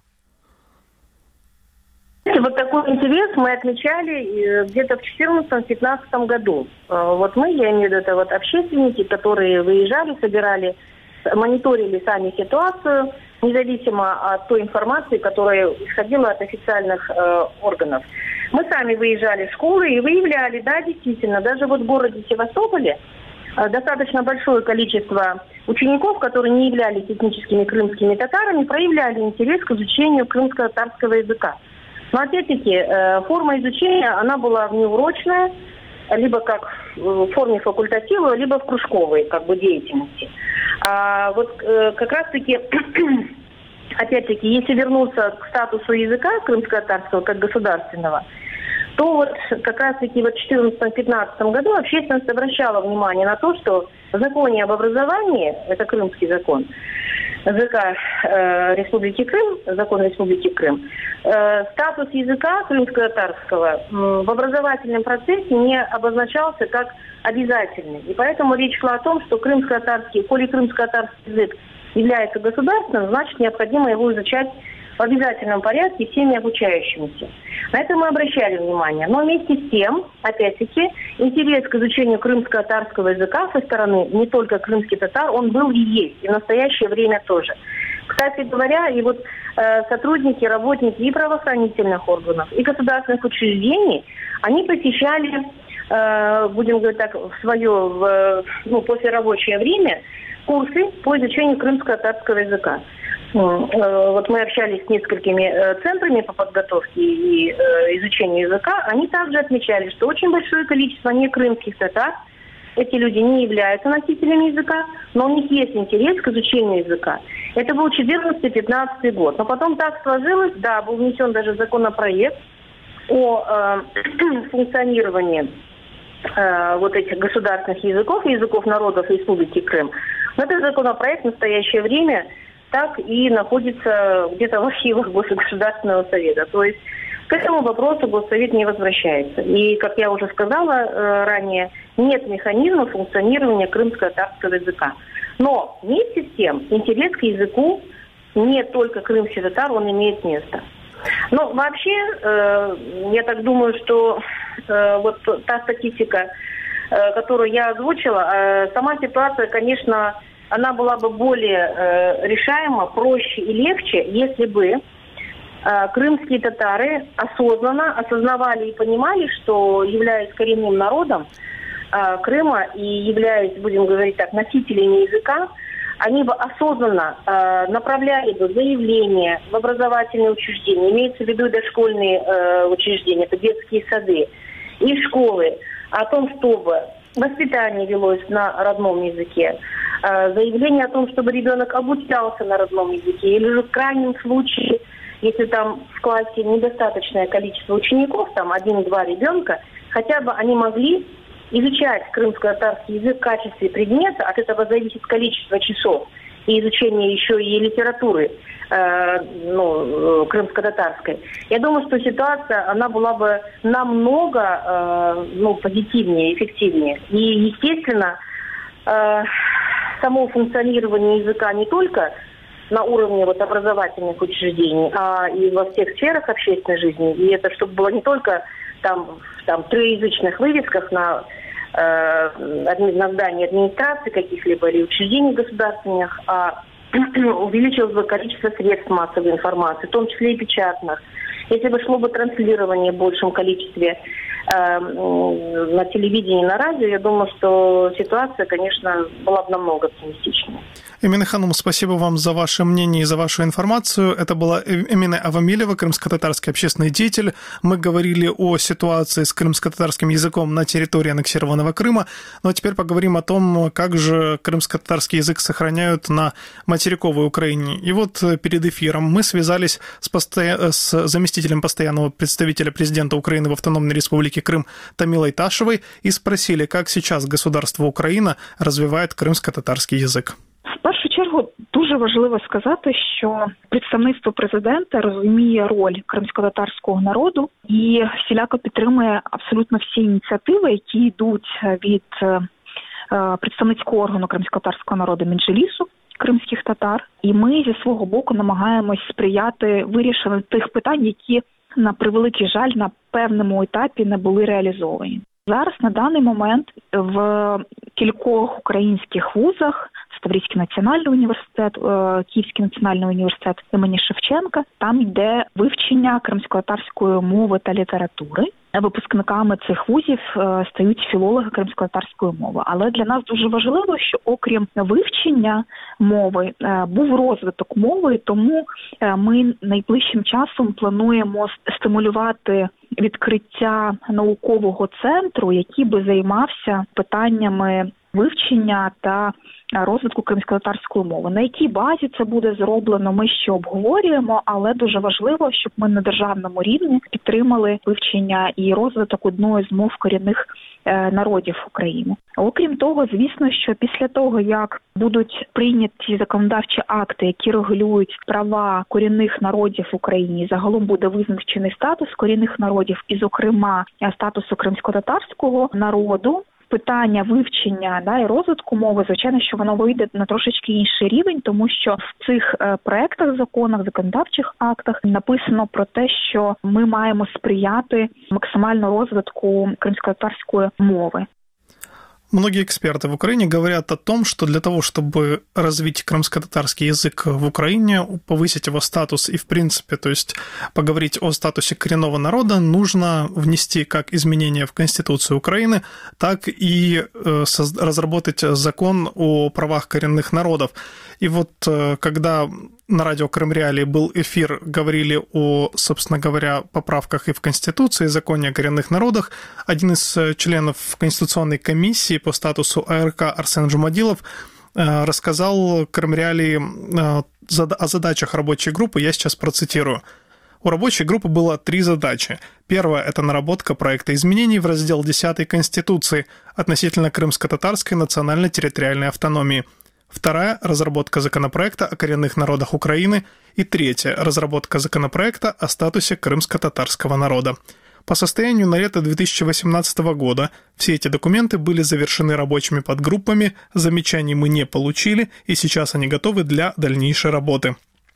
[SPEAKER 6] Вот такой интерес мы отмечали где-то в четырнадцатом-пятнадцатом году. Вот мы, я имею в виду, это вот общественники, которые выезжали, собирали, мониторили сами ситуацию, независимо от той информации, которая исходила от официальных э, органов. Мы сами выезжали в школы и выявляли, да, действительно, даже вот в городе Севастополе э, достаточно большое количество учеников, которые не являлись этническими крымскими татарами, проявляли интерес к изучению крымско-татарского языка. Но опять-таки э, форма изучения, она была внеурочная, либо как в форме факультатива, либо в кружковой как бы деятельности. А вот э, как раз-таки, опять-таки, если вернуться к статусу языка крымско-татарского как государственного, то вот как раз-таки вот в четырнадцатом-пятнадцатом году общественность обращала внимание на то, что в законе об образовании, это крымский закон, языка э, Республики Крым, закон Республики Крым, э, статус языка крымско-татарского э, в образовательном процессе не обозначался как обязательный. И поэтому речь шла о том, что крымско-татарский, коли крымско-татарский язык является государственным, значит необходимо его изучать в обязательном порядке всеми обучающимися. На это мы обращали внимание. Но вместе с тем, опять-таки, интерес к изучению крымско-татарского языка со стороны не только крымских татар, он был и есть, и в настоящее время тоже. Кстати говоря, и вот э, сотрудники, работники и правоохранительных органов, и государственных учреждений, они посещали, э, будем говорить так, в свое, в, ну, послерабочее время курсы по изучению крымско-татарского языка. Вот мы общались с несколькими центрами по подготовке и изучению языка. Они также отмечали, что очень большое количество некрымских татар, эти люди не являются носителями языка, но у них есть интерес к изучению языка. Это был четырнадцатый-пятнадцатый год. Но потом так сложилось, да, был внесен даже законопроект о э, функционировании э, вот этих государственных языков и языков народов Республики Крым. Но этот законопроект в настоящее время так и находится где-то в архивах Государственного совета. То есть к этому вопросу Госсовет не возвращается. И, как я уже сказала э, ранее, нет механизма функционирования крымско-татарского языка. Но вместе с тем интерес к языку не только крымских татар, он имеет место. Но вообще, э, я так думаю, что э, вот та статистика, э, которую я озвучила, э, сама ситуация, конечно, она была бы более э, решаема, проще и легче, если бы э, крымские татары осознанно осознавали и понимали, что, являясь коренным народом э, Крыма и являясь, будем говорить так, носителями языка, они бы осознанно э, направляли бы заявления в образовательные учреждения, имеется в виду дошкольные э, учреждения, это детские сады и школы, о том, чтобы воспитание велось на родном языке, заявление о том, чтобы ребенок обучался на родном языке, или же в крайнем случае, если там в классе недостаточное количество учеников, там один-два ребенка, хотя бы они могли изучать крымско-татарский язык в качестве предмета, от этого зависит количество часов, и изучение еще и литературы э, ну, крымско-татарской. Я думаю, что ситуация, она была бы намного э, ну, позитивнее, эффективнее. И, естественно, э, само функционирование языка не только на уровне вот образовательных учреждений, а и во всех сферах общественной жизни. И это чтобы было не только там, там троязычных вывесках на, э, на здании администрации каких-либо или учреждений государственных, а увеличилось бы количество средств массовой информации, в том числе и печатных. Если бы шло бы транслирование в большем количестве э, на телевидении, на радио, я думаю, что ситуация, конечно, была бы намного оптимистичнее.
[SPEAKER 2] Эмине Ханум, спасибо вам за ваше мнение и за вашу информацию. Это была Эмине Авамилева, крымско-татарский общественный деятель. Мы говорили о ситуации с крымско-татарским языком на территории аннексированного Крыма. Ну а теперь поговорим о том, как же крымско-татарский язык сохраняют на материковой Украине. И вот перед эфиром мы связались с, постоя... с заместителем постоянного представителя президента Украины в Автономной Республике Крым Тамилой Ташевой и спросили, как сейчас государство Украина развивает крымско-татарский язык.
[SPEAKER 7] В першу чергу, Дуже важливо сказати, що представництво президента розуміє роль кримськотатарського народу і всіляко підтримує абсолютно всі ініціативи, які йдуть від представницького органу кримськотатарського народу Меджлісу кримських татар. І ми зі свого боку намагаємось сприяти вирішенню тих питань, які, на превеликий жаль, на певному етапі не були реалізовані. Зараз, на даний момент, в кількох українських вузах, Таврійський національний університет, Київський національний університет імені Шевченка, там йде вивчення кримськотатарської мови та літератури. Випускниками цих вузів стають філологи кримськотатарської мови. Але для нас дуже важливо, що окрім вивчення мови, був розвиток мови, тому ми найближчим часом плануємо стимулювати відкриття наукового центру, який би займався питаннями вивчення та розвитку кримськотатарської мови. На якій базі це буде зроблено, ми ще обговорюємо, але дуже важливо, щоб ми на державному рівні підтримали вивчення і розвиток одної з мов корінних народів України. Окрім того, звісно, що після того, як будуть прийняті законодавчі акти, які регулюють права корінних народів в Україні, загалом буде визначений статус корінних народів, і, зокрема, статусу кримськотатарського народу, питання вивчення да, і розвитку мови, звичайно, що воно вийде на трошечки інший рівень, тому що в цих проектах, законах, законодавчих актах написано про те, що ми маємо сприяти максимально розвитку кримськотатарської мови.
[SPEAKER 2] Многие эксперты в Украине говорят о том, что для того, чтобы развить крымско-татарский язык в Украине, повысить его статус и, в принципе, то есть поговорить о статусе коренного народа, нужно внести как изменения в Конституцию Украины, так и разработать закон о правах коренных народов. И вот когда на радио Крым Реалии был эфир, говорили о, собственно говоря, поправках и в Конституции, и законе о коренных народах, один из членов Конституционной комиссии по статусу АРК Арсен Жумадилов рассказал Крым Реалии о задачах рабочей группы, я сейчас процитирую. У рабочей группы было три задачи. Первая – это наработка проекта изменений в раздел десятый Конституции относительно крымско-татарской национально-территориальной автономии. Вторая – разработка законопроекта о коренных народах Украины. И третья – разработка законопроекта о статусе крымско-татарского народа. По состоянию на лето две тысячи восемнадцатого года все эти документы были завершены рабочими подгруппами, замечаний мы не получили, и сейчас они готовы для дальнейшей работы.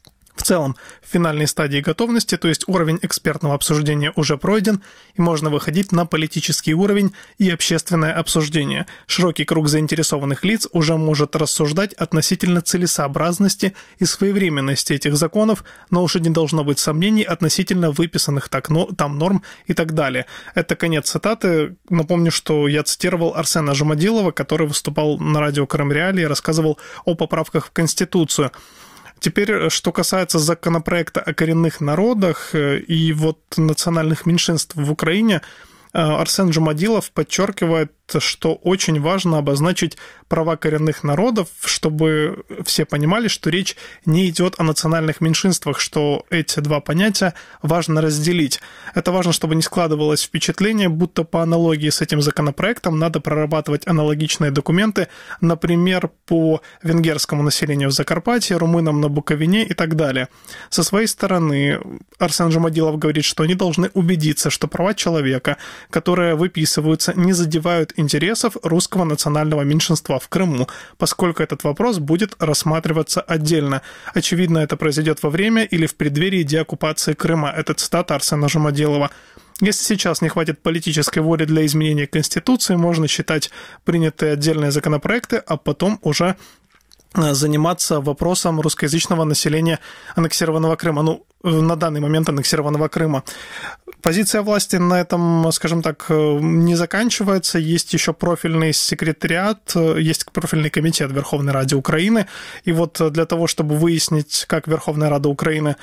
[SPEAKER 2] В целом, в финальной стадии готовности, то есть уровень экспертного обсуждения уже пройден, и можно выходить на политический уровень и общественное обсуждение. Широкий круг заинтересованных лиц уже может рассуждать относительно целесообразности и своевременности этих законов, но уже не должно быть сомнений относительно выписанных так, но, там норм и так далее. Это конец цитаты. Напомню, что я цитировал Арсена Жумадилова, который выступал на радио Крым Реалии и рассказывал о поправках в Конституцию. Теперь, что касается законопроекта о коренных народах и вот национальных меньшинств в Украине, Арсен Жумадилов подчеркивает, что очень важно обозначить права коренных народов, чтобы все понимали, что речь не идет о национальных меньшинствах, что эти два понятия важно разделить. Это важно, чтобы не складывалось впечатление, будто по аналогии с этим законопроектом надо прорабатывать аналогичные документы, например, по венгерскому населению в Закарпатье, румынам на Буковине и так далее. Со своей стороны Арсен Жумадилов говорит, что они должны убедиться, что права человека, которые выписываются, не задевают интересов русского национального меньшинства в Крыму, поскольку этот вопрос будет рассматриваться отдельно. Очевидно, это произойдет во время или в преддверии деоккупации Крыма. Это цитата Арсена Жумадилова. Если сейчас не хватит политической воли для изменения Конституции, можно считать принятые отдельные законопроекты, а потом уже заниматься вопросом русскоязычного населения аннексированного Крыма. Ну, на данный момент аннексированного Крыма. Позиция власти на этом, скажем так, не заканчивается. Есть еще профильный секретариат, есть профильный комитет Верховной Рады Украины. И вот для того, чтобы выяснить, как Верховная Рада Украины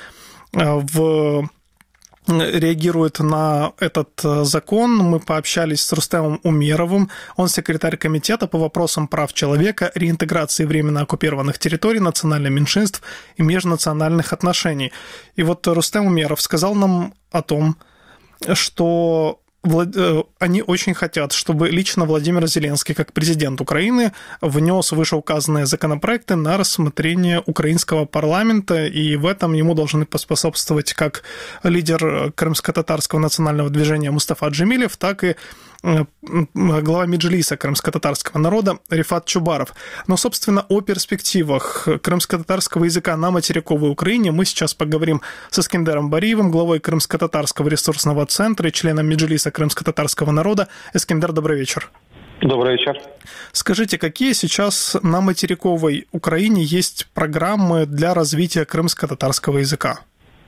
[SPEAKER 2] в... реагирует на этот закон, мы пообщались с Рустемом Умеровым. Он секретарь комитета по вопросам прав человека, реинтеграции временно оккупированных территорий, национальных меньшинств и межнациональных отношений. И вот Рустем Умеров сказал нам о том, что они очень хотят, чтобы лично Владимир Зеленский, как президент Украины, внес вышеуказанные законопроекты на рассмотрение украинского парламента, и в этом ему должны поспособствовать как лидер крымско-татарского национального движения Мустафа Джемилев, так и глава Меджлиса крымско-татарского народа Рифат Чубаров. Но, собственно, о перспективах крымско-татарского языка на материковой Украине мы сейчас поговорим с Эскендером Бариевым, главой Крымско-татарского ресурсного центра и членом Меджлиса крымско-татарского народа. Эскендер, добрый вечер.
[SPEAKER 8] Добрый вечер.
[SPEAKER 2] Скажите, какие сейчас на материковой Украине есть программы для развития крымско-татарского языка?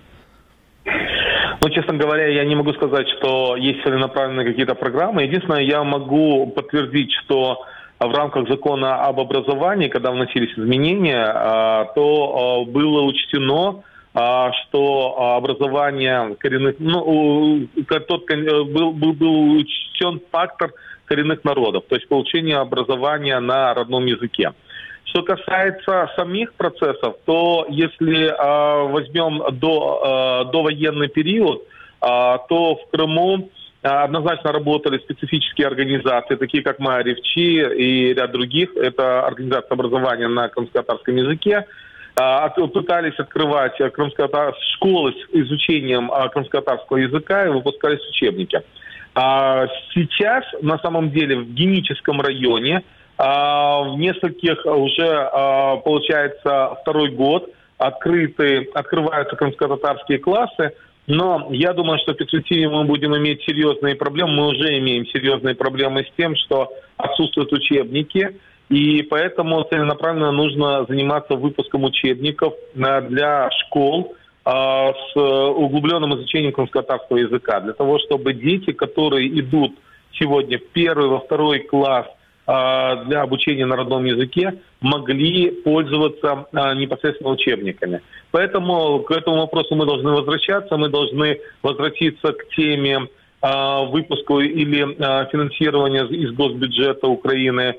[SPEAKER 8] Ну, честно говоря, я не могу сказать, что есть целенаправленные какие-то программы. Единственное, я могу подтвердить, что в рамках закона об образовании, когда вносились изменения, то было учтено, что образование коренных, ну, тот, был, был, был учтен фактор коренных народов, то есть получение образования на родном языке. Что касается самих процессов, то если э, возьмем до, э, довоенный период, э, то в Крыму э, однозначно работали специфические организации, такие как Маарифчи и ряд других. Это организация образования на крымско-татарском языке. Э, пытались открывать школы с изучением э, крымско-татарского языка и выпускались учебники. А сейчас, на самом деле, в Геническом районе в нескольких уже, получается, второй год открыты, открываются крымско-татарские классы, но я думаю, что в перспективе мы будем иметь серьезные проблемы, мы уже имеем серьезные проблемы с тем, что отсутствуют учебники, и поэтому целенаправленно нужно заниматься выпуском учебников для школ с углубленным изучением крымско-татарского языка, для того, чтобы дети, которые идут сегодня в первый, во второй класс для обучения на родном языке, могли пользоваться непосредственно учебниками. Поэтому к этому вопросу мы должны возвращаться, мы должны возвратиться к теме выпуска или финансирования из госбюджета Украины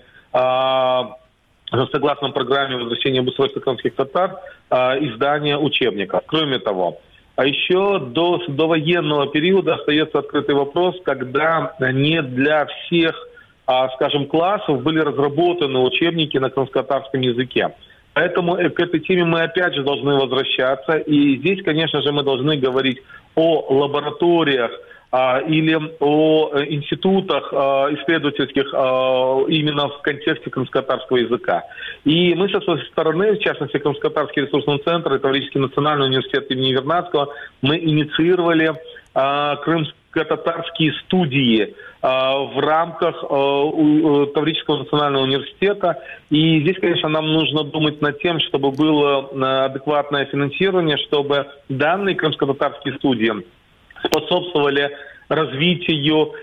[SPEAKER 8] согласно программе возвращения обустройства крымских татар издания учебников. Кроме того, а еще до, до военного периода остается открытый вопрос, когда не для всех, скажем, классов были разработаны учебники на крымско-татарском языке. Поэтому к этой теме мы опять же должны возвращаться. И здесь, конечно же, мы должны говорить о лабораториях а, или о институтах а, исследовательских а, именно в контексте крымско-татарского языка. И мы со своей стороны, в частности, Крымско-татарский ресурсный центр и Таврический национальный университет имени Вернадского, мы инициировали а, крымско-татарские студии в рамках Таврического национального университета. И здесь, конечно, нам нужно думать над тем, чтобы было адекватное финансирование, чтобы данные крымско-татарские студии способствовали развитию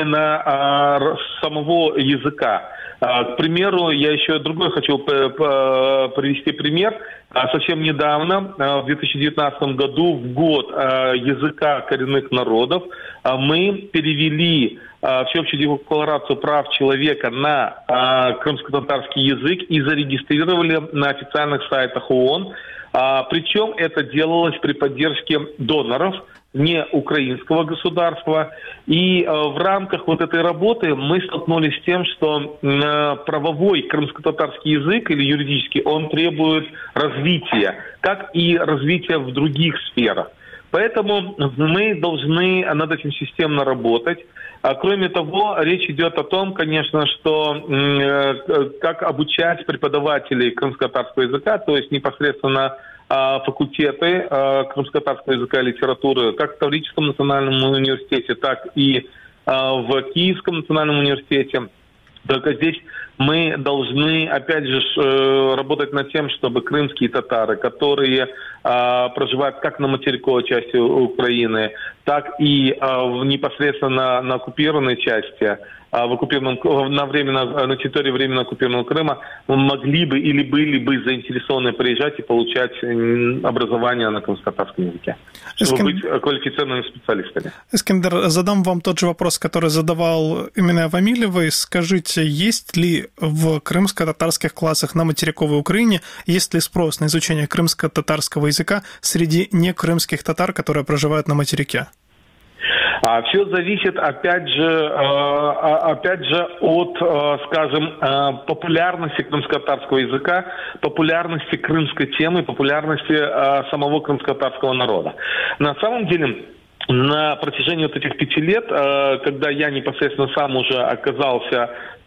[SPEAKER 8] именно самого языка. К примеру, я еще другой хочу привести пример. Совсем недавно, в две тысячи девятнадцатом году, в год языка коренных народов, мы перевели Всеобщую декларацию прав человека на крымско-татарский язык и зарегистрировали на официальных сайтах ООН. Причем это делалось при поддержке доноров, не украинского государства. И в рамках вот этой работы мы столкнулись с тем, что правовой крымско-татарский язык или юридический, он требует развития, как и развития в других сферах. Поэтому мы должны над этим системно работать. А кроме того, речь идет о том, конечно, что э, как обучать преподавателей крымско-татарского языка, то есть непосредственно э, факультеты э, крымско-татарского языка и литературы, как в Таврическом национальном университете, так и э, в Киевском национальном университете. Только здесь мы должны, опять же, работать над тем, чтобы крымские татары, которые э, проживают как на материковой части Украины, так и э, в непосредственно на оккупированной части, э, в оккупированном, на, временно, на территории временно оккупированного Крыма, могли бы или были бы заинтересованы приезжать и получать образование на крымско-татарском языке, чтобы Эскин... быть квалифицированными специалистами.
[SPEAKER 2] Эскендер, задам вам тот же вопрос, который задавал именно Вамилевой. Скажите, есть ли в крымско-татарских классах на материковой Украине, есть ли спрос на изучение крымско-татарского языка среди некрымских татар, которые проживают на материке?
[SPEAKER 8] А все зависит, опять же, опять же, от, скажем, популярности крымско-татарского языка, популярности крымской темы, популярности самого крымско-татарского народа. На самом деле, на протяжении вот этих пяти лет, когда я непосредственно сам уже оказался,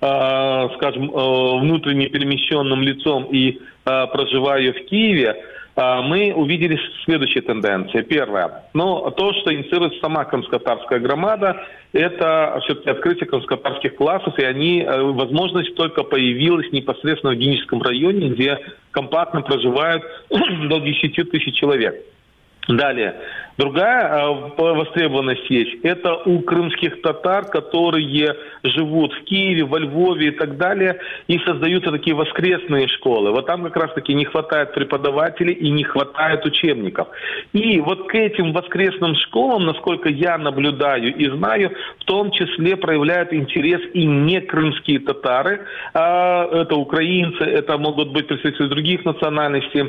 [SPEAKER 8] скажем, внутренне перемещенным лицом и проживаю в Киеве, мы увидели следующие тенденции. Первое. Ну, то, что инициирует сама крымско-татарская громада, это все-таки открытие крымско-татарских классов, и они, возможность только появилась непосредственно в Геническом районе, где компактно проживают до десяти тысяч человек. Далее. Другая востребованность есть. Это у крымских татар, которые живут в Киеве, во Львове и так далее, и создаются такие воскресные школы. Вот там как раз-таки не хватает преподавателей и не хватает учебников. И вот к этим воскресным школам, насколько я наблюдаю и знаю, в том числе проявляют интерес и не крымские татары. Это украинцы, это могут быть представители других национальностей.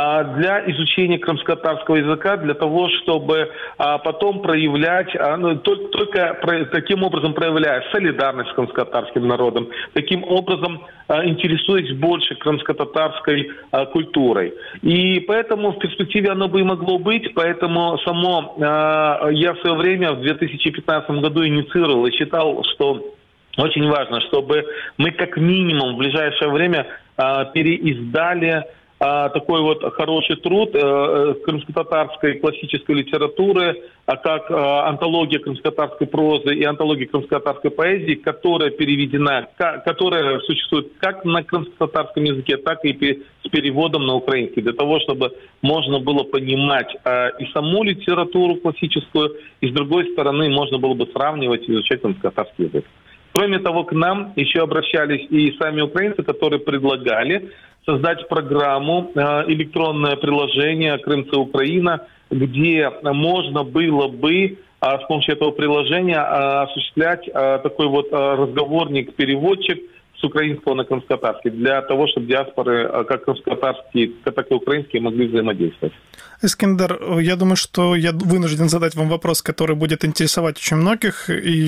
[SPEAKER 8] Для изучения крымско-татарского языка, для того, чтобы чтобы а, потом проявлять, а, ну, только, только про, таким образом проявляя солидарность с крымско-татарским народом, таким образом а, интересуясь больше крымско-татарской а, культурой. И поэтому в перспективе оно бы и могло быть, поэтому само а, я в свое время в две тысячи пятнадцатом году инициировал и считал, что очень важно, чтобы мы как минимум в ближайшее время а, переиздали такой вот хороший труд э, крымско-татарской классической литературы, а как э, антология крымско-татарской прозы и антология крымско-татарской поэзии, которая переведена, к- которая существует как на крымско-татарском языке, так и с переводом на украинский, для того, чтобы можно было понимать э, и саму литературу классическую, и с другой стороны можно было бы сравнивать и изучать крымско-татарский язык. Кроме того, к нам еще обращались и сами украинцы, которые предлагали создать программу, электронное приложение «Крымцы Украина», где можно было бы с помощью этого приложения осуществлять такой вот разговорник-переводчик с украинского на крымско-татарский, для того, чтобы диаспоры, как крымско-татарские, так и украинские, могли взаимодействовать.
[SPEAKER 2] Эскендер, я думаю, что я вынужден задать вам вопрос, который будет интересовать очень многих,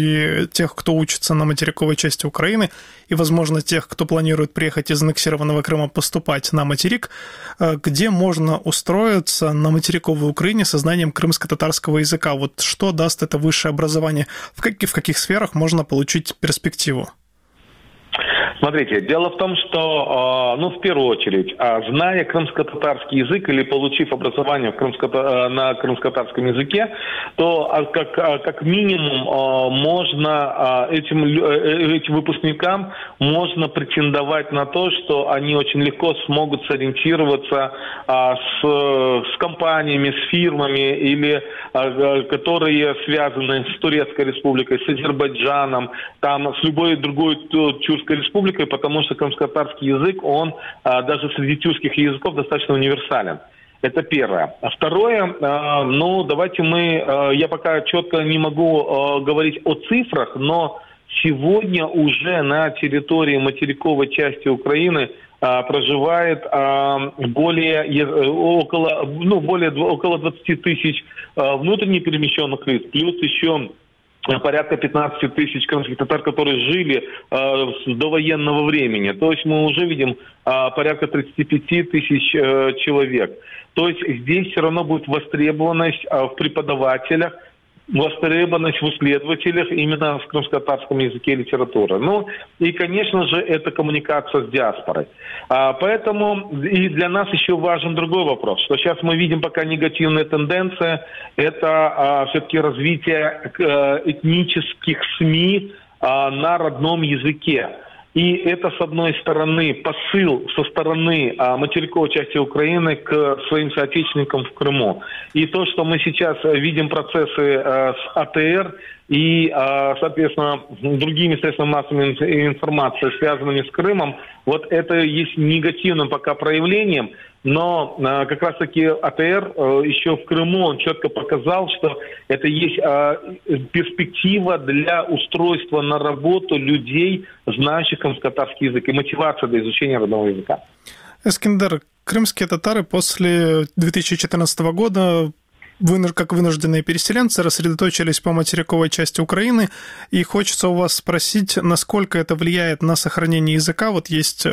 [SPEAKER 2] и тех, кто учится на материковой части Украины, и, возможно, тех, кто планирует приехать из аннексированного Крыма поступать на материк. Где можно устроиться на материковой Украине со знанием крымско-татарского языка? Вот что даст это высшее образование? В каких, в каких сферах можно получить перспективу?
[SPEAKER 8] Смотрите, дело в том, что, ну, в первую очередь, зная крымско-татарский язык или получив образование в крымско- на крымско-татарском языке, то как, как минимум можно этим, этим выпускникам можно претендовать на то, что они очень легко смогут сориентироваться с, с компаниями, с фирмами, или которые связаны с Турецкой республикой, с Азербайджаном, там, с любой другой тюркской республикой, потому что крымско-татарский язык, он а, даже среди тюркских языков достаточно универсален. Это первое. А второе, а, ну, давайте мы, а, я пока четко не могу а, говорить о цифрах, но сегодня уже на территории материковой части Украины а, проживает а, более, около, ну, более около двадцати тысяч а, внутренне перемещенных лиц, плюс еще порядка пятнадцати тысяч крымских татар, которые жили э, с довоенного времени. То есть мы уже видим э, порядка тридцати пяти тысяч э, человек. То есть здесь все равно будет востребованность э, в преподавателях, востребованность в исследователях именно в крымско-татарском языке и литературе. Ну и, конечно же, это коммуникация с диаспорой. А, поэтому и для нас еще важен другой вопрос, что сейчас мы видим пока негативная тенденция, это а, все-таки развитие а, этнических СМИ а, на родном языке. И это, с одной стороны, посыл со стороны а, материковой части Украины к своим соотечественникам в Крыму. И то, что мы сейчас видим процессы а, с АТР и, а, соответственно, другими средствами массовой информации, связанными с Крымом, вот это есть негативным пока проявлением. Но а, как раз-таки АТР а, еще в Крыму, он четко показал, что это есть а, перспектива для устройства на работу людей, знающих крымско-татарский язык, и мотивация для изучения родного языка.
[SPEAKER 2] Эскендер, крымские татары после две тысячи четырнадцатого года вы, как вынужденные переселенцы, рассредоточились по материковой части Украины, и хочется у вас спросить, насколько это влияет на сохранение языка. Вот есть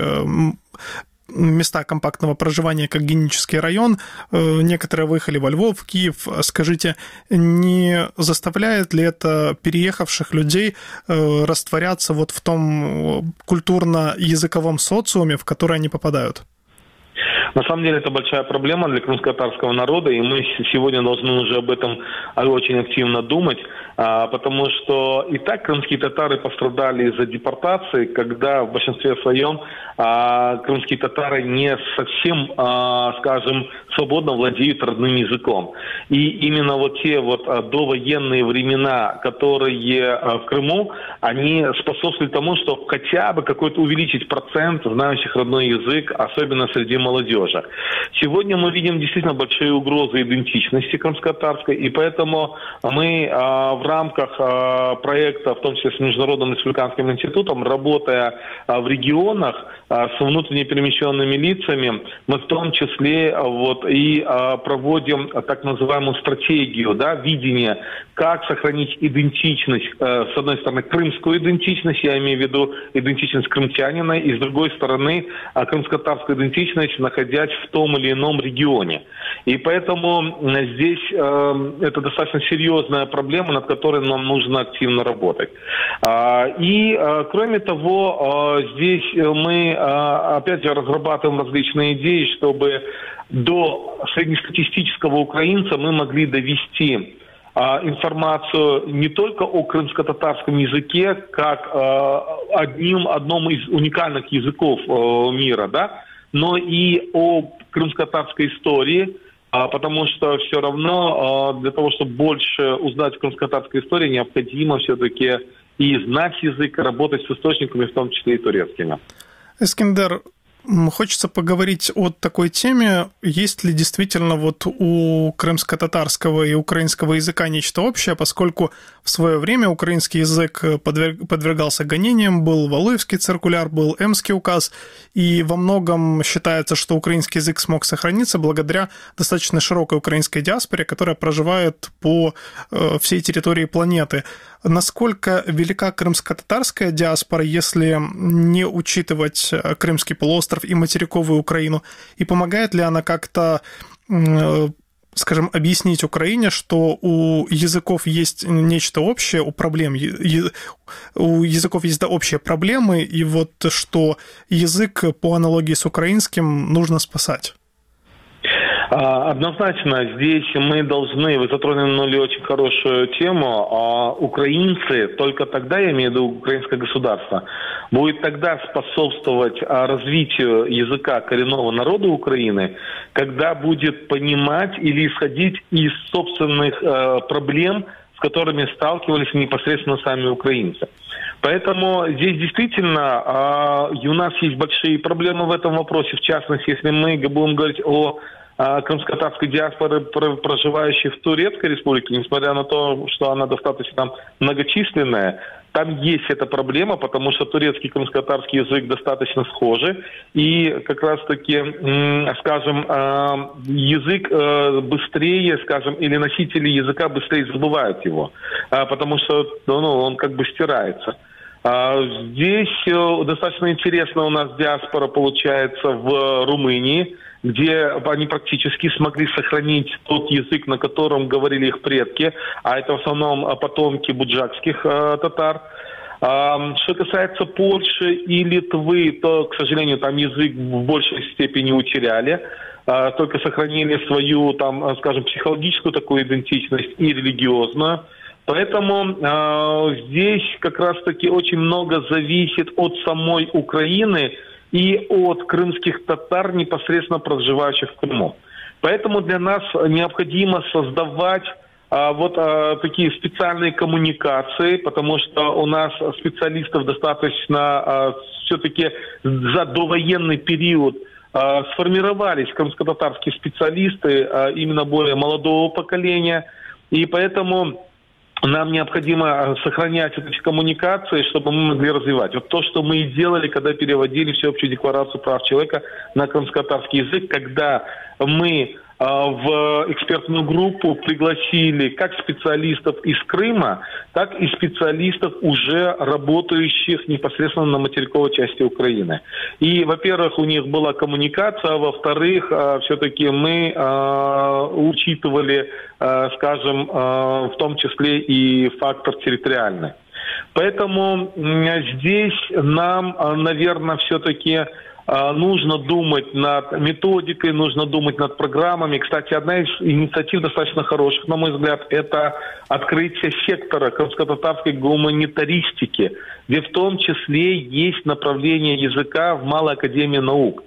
[SPEAKER 2] места компактного проживания, как Генический район, некоторые выехали во Львов, в Киев. Скажите, не заставляет ли это переехавших людей растворяться вот в том культурно-языковом социуме, в который они попадают?
[SPEAKER 8] На самом деле это большая проблема для крымско-татарского народа, и мы сегодня должны уже об этом очень активно думать, потому что и так крымские татары пострадали из-за депортации, когда в большинстве своем крымские татары не совсем, скажем, свободно владеют родным языком. И именно вот те вот довоенные времена, которые в Крыму, они способствуют тому, что хотя бы какой-то увеличить процент знающих родной язык, особенно среди молодежи. Сегодня мы видим действительно большие угрозы идентичности крымско-татарской, и поэтому мы а, в рамках а, проекта, в том числе с Международным республиканским институтом, работая а, в регионах а, с внутренне перемещенными лицами, мы в том числе а, вот, и а, проводим а, так называемую стратегию, да, видение, как сохранить идентичность, а, с одной стороны, крымскую идентичность, я имею в виду идентичность крымчанина, и с другой стороны, а, крымско-татарскую идентичность, находясь в том или ином регионе. И поэтому здесь э, это достаточно серьезная проблема, над которой нам нужно активно работать. А, и, э, кроме того, э, здесь мы, э, опять же, разрабатываем различные идеи, чтобы до среднестатистического украинца мы могли довести информацию не только о крымско-татарском языке, как э, одним, одном из уникальных языков э, мира, да, но и о крымско-татарской истории, потому что все равно для того, чтобы больше узнать крымско-татарской истории, необходимо все-таки и знать язык, работать с источниками, в том числе и турецкими.
[SPEAKER 2] Эскиндер, хочется поговорить о такой теме. Есть ли действительно вот у крымско-татарского и украинского языка нечто общее, поскольку в свое время украинский язык подвергался гонениям, был Валуевский циркуляр, был Эмский указ, и во многом считается, что украинский язык смог сохраниться благодаря достаточно широкой украинской диаспоре, которая проживает по всей территории планеты. Насколько велика крымско-татарская диаспора, если не учитывать Крымский полуостров и материковую Украину, и помогает ли она как-то, скажем, объяснить Украине, что у языков есть нечто общее, у проблем, у языков есть да, общие проблемы, и вот что язык по аналогии с украинским нужно спасать?
[SPEAKER 8] Однозначно, здесь мы должны, вы затронули очень хорошую тему, а украинцы, только тогда, я имею в виду украинское государство, будет тогда способствовать развитию языка коренного народа Украины, когда будет понимать или исходить из собственных проблем, с которыми сталкивались непосредственно сами украинцы. Поэтому здесь действительно у нас есть большие проблемы в этом вопросе, в частности, если мы будем говорить о крымско-татарской диаспоры, проживающей в Турецкой республике, несмотря на то, что она достаточно многочисленная, там есть эта проблема, потому что турецкий и крымско-татарский язык достаточно схожи, и как раз-таки, скажем, язык быстрее, скажем, или носители языка быстрее забывают его, потому что ну, он как бы стирается. Здесь достаточно интересно у нас диаспора получается в Румынии, где они практически смогли сохранить тот язык, на котором говорили их предки, а это в основном потомки буджакских э, татар. Э, что касается Польши и Литвы, то, к сожалению, там язык в большей степени утеряли, э, только сохранили свою, там, скажем, психологическую такую идентичность и религиозную. Поэтому э, здесь как раз-таки очень много зависит от самой Украины и от крымских татар, непосредственно проживающих в Крыму. Поэтому для нас необходимо создавать а, вот а, такие специальные коммуникации, потому что у нас специалистов достаточно а, все-таки за довоенный период а, сформировались крымско-татарские специалисты а, именно более молодого поколения, и поэтому нам необходимо сохранять эти коммуникации, чтобы мы могли развивать. Вот то, что мы и делали, когда переводили Всеобщую декларацию прав человека на крымско-татарский язык, когда мы в экспертную группу пригласили как специалистов из Крыма, так и специалистов, уже работающих непосредственно на материковой части Украины. И, во-первых, у них была коммуникация, а во-вторых, все-таки мы учитывали, скажем, в том числе и фактор территориальный. Поэтому здесь нам, наверное, все-таки нужно думать над методикой, нужно думать над программами. Кстати, одна из инициатив достаточно хороших, на мой взгляд, это открытие сектора крымско-татарской гуманитаристики, где в том числе есть направление языка в Малой академии наук.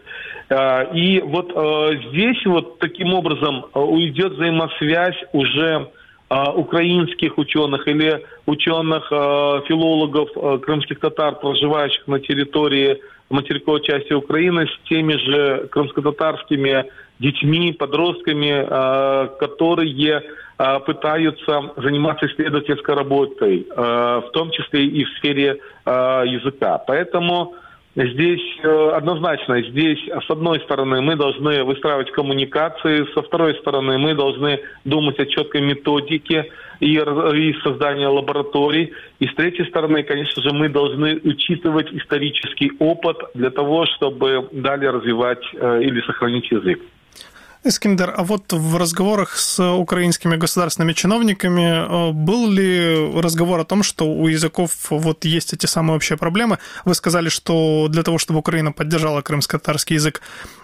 [SPEAKER 8] И вот здесь вот таким образом уйдет взаимосвязь уже украинских ученых или ученых, филологов, крымских татар, проживающих на территории материковой части Украины, с теми же крымско-татарскими детьми, подростками, которые пытаются заниматься исследовательской работой, в том числе и в сфере языка. Поэтому здесь однозначно, здесь с одной стороны мы должны выстраивать коммуникации, со второй стороны мы должны думать о четкой методике и, и создании лабораторий, и с третьей стороны, конечно же, мы должны учитывать исторический опыт для того, чтобы далее развивать э, или сохранить язык.
[SPEAKER 2] Искандер, а вот в разговорах с украинскими государственными чиновниками был ли разговор о том, что у языков вот есть эти самые общие проблемы? Вы сказали, что для того, чтобы Украина поддержала крымско-татарский язык,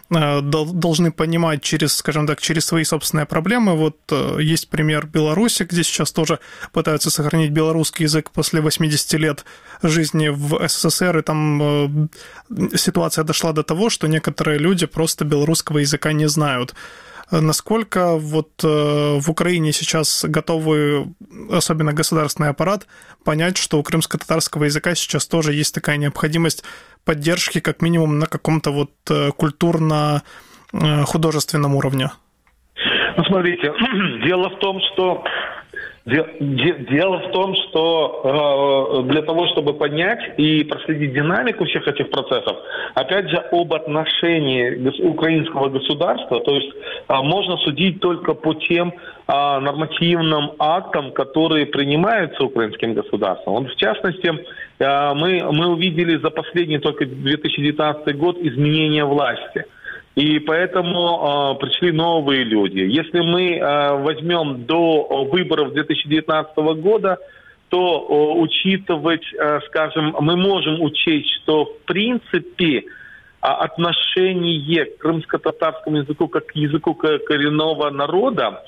[SPEAKER 2] должны понимать через, скажем так, через свои собственные проблемы. Вот есть пример Беларуси, где сейчас тоже пытаются сохранить белорусский язык после восьмидесяти лет жизни в СССР, и там ситуация дошла до того, что некоторые люди просто белорусского языка не знают. Насколько вот в Украине сейчас готовы, особенно государственный аппарат, понять, что у крымско-татарского языка сейчас тоже есть такая необходимость поддержки, как минимум на каком-то вот культурно-художественном уровне?
[SPEAKER 8] Ну, смотрите, дело в том, что Дело в том, что для того, чтобы понять и проследить динамику всех этих процессов, опять же, об отношении украинского государства, то есть можно судить только по тем нормативным актам, которые принимаются украинским государством. Вот, в частности, мы, мы увидели за последний только две тысячи девятнадцатый год изменения власти. И поэтому э, пришли новые люди. Если мы э, возьмем до выборов две тысячи девятнадцатого года, то э, учитывать, э, скажем, мы можем учесть, что в принципе э, отношение к крымско-татарскому языку как к языку коренного народа, э,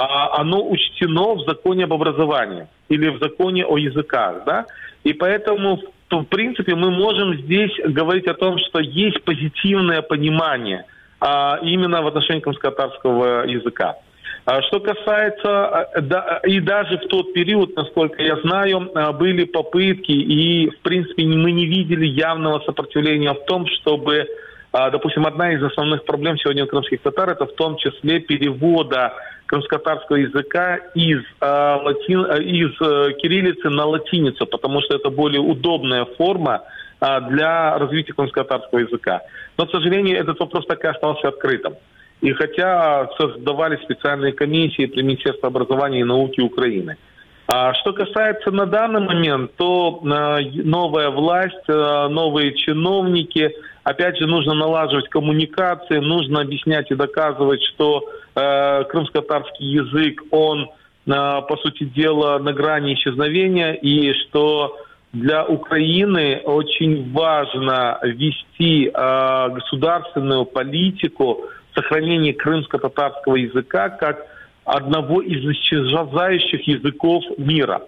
[SPEAKER 8] оно учтено в законе об образовании или в законе о языках, да? И поэтому то, в принципе, мы можем здесь говорить о том, что есть позитивное понимание а, именно в отношении крымско-татарского языка. А, что касается, да, и даже в тот период, насколько я знаю, были попытки, и, в принципе, мы не видели явного сопротивления в том, чтобы, а, допустим, одна из основных проблем сегодня у крымских татар, это в том числе перевода крымско-татарского языка из, э, латин, из э, кириллицы на латиницу, потому что это более удобная форма э, для развития крымско-татарского языка. Но, к сожалению, этот вопрос так и остался открытым. И хотя создавались специальные комиссии при Министерстве образования и науки Украины. А что касается на данный момент, то э, новая власть, э, новые чиновники, опять же, нужно налаживать коммуникации, нужно объяснять и доказывать, что э, крымско-татарский язык, он, э, по сути дела, на грани исчезновения, и что для Украины очень важно вести э, государственную политику сохранения крымско-татарского языка как одного из исчезающих языков мира.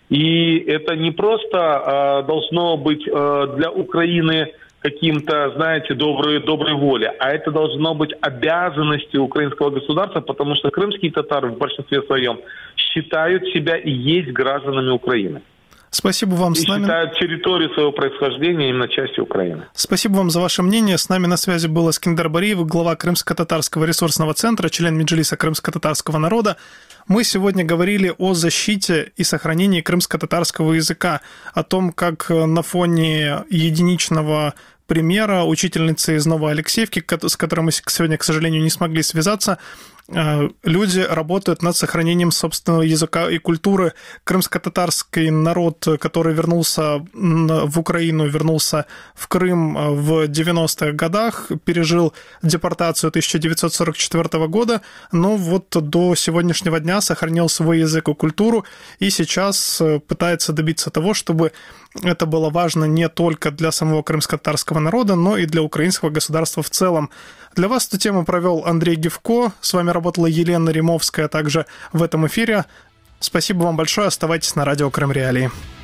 [SPEAKER 8] И это не просто э, должно быть э, для Украины каким-то, знаете, доброй, доброй волей, а это должно быть обязанностью украинского государства, потому что крымские татары в большинстве своем считают себя и есть гражданами Украины.
[SPEAKER 2] Спасибо вам.
[SPEAKER 8] И
[SPEAKER 2] с нами...
[SPEAKER 8] считают территорию своего происхождения именно частью Украины.
[SPEAKER 2] Спасибо вам за ваше мнение. С нами на связи был Искандер Бариев, глава Крымско-татарского ресурсного центра, член Меджлиса крымско-татарского народа. Мы сегодня говорили о защите и сохранении крымско-татарского языка, о том, как на фоне единичного примера учительницы из Новоалексеевки, с которой мы сегодня, к сожалению, не смогли связаться, люди работают над сохранением собственного языка и культуры. Крымско-татарский народ, который вернулся в Украину, вернулся в Крым в девяностых годах, пережил депортацию тысяча девятьсот сорок четвёртого года, но вот до сегодняшнего дня сохранил свой язык и культуру, и сейчас пытается добиться того, чтобы это было важно не только для самого крымско-татарского народа, но и для украинского государства в целом. Для вас эту тему провел Андрей Гивко. С вами работала Елена Римовская также в этом эфире. Спасибо вам большое. Оставайтесь на радио Крым Реалии.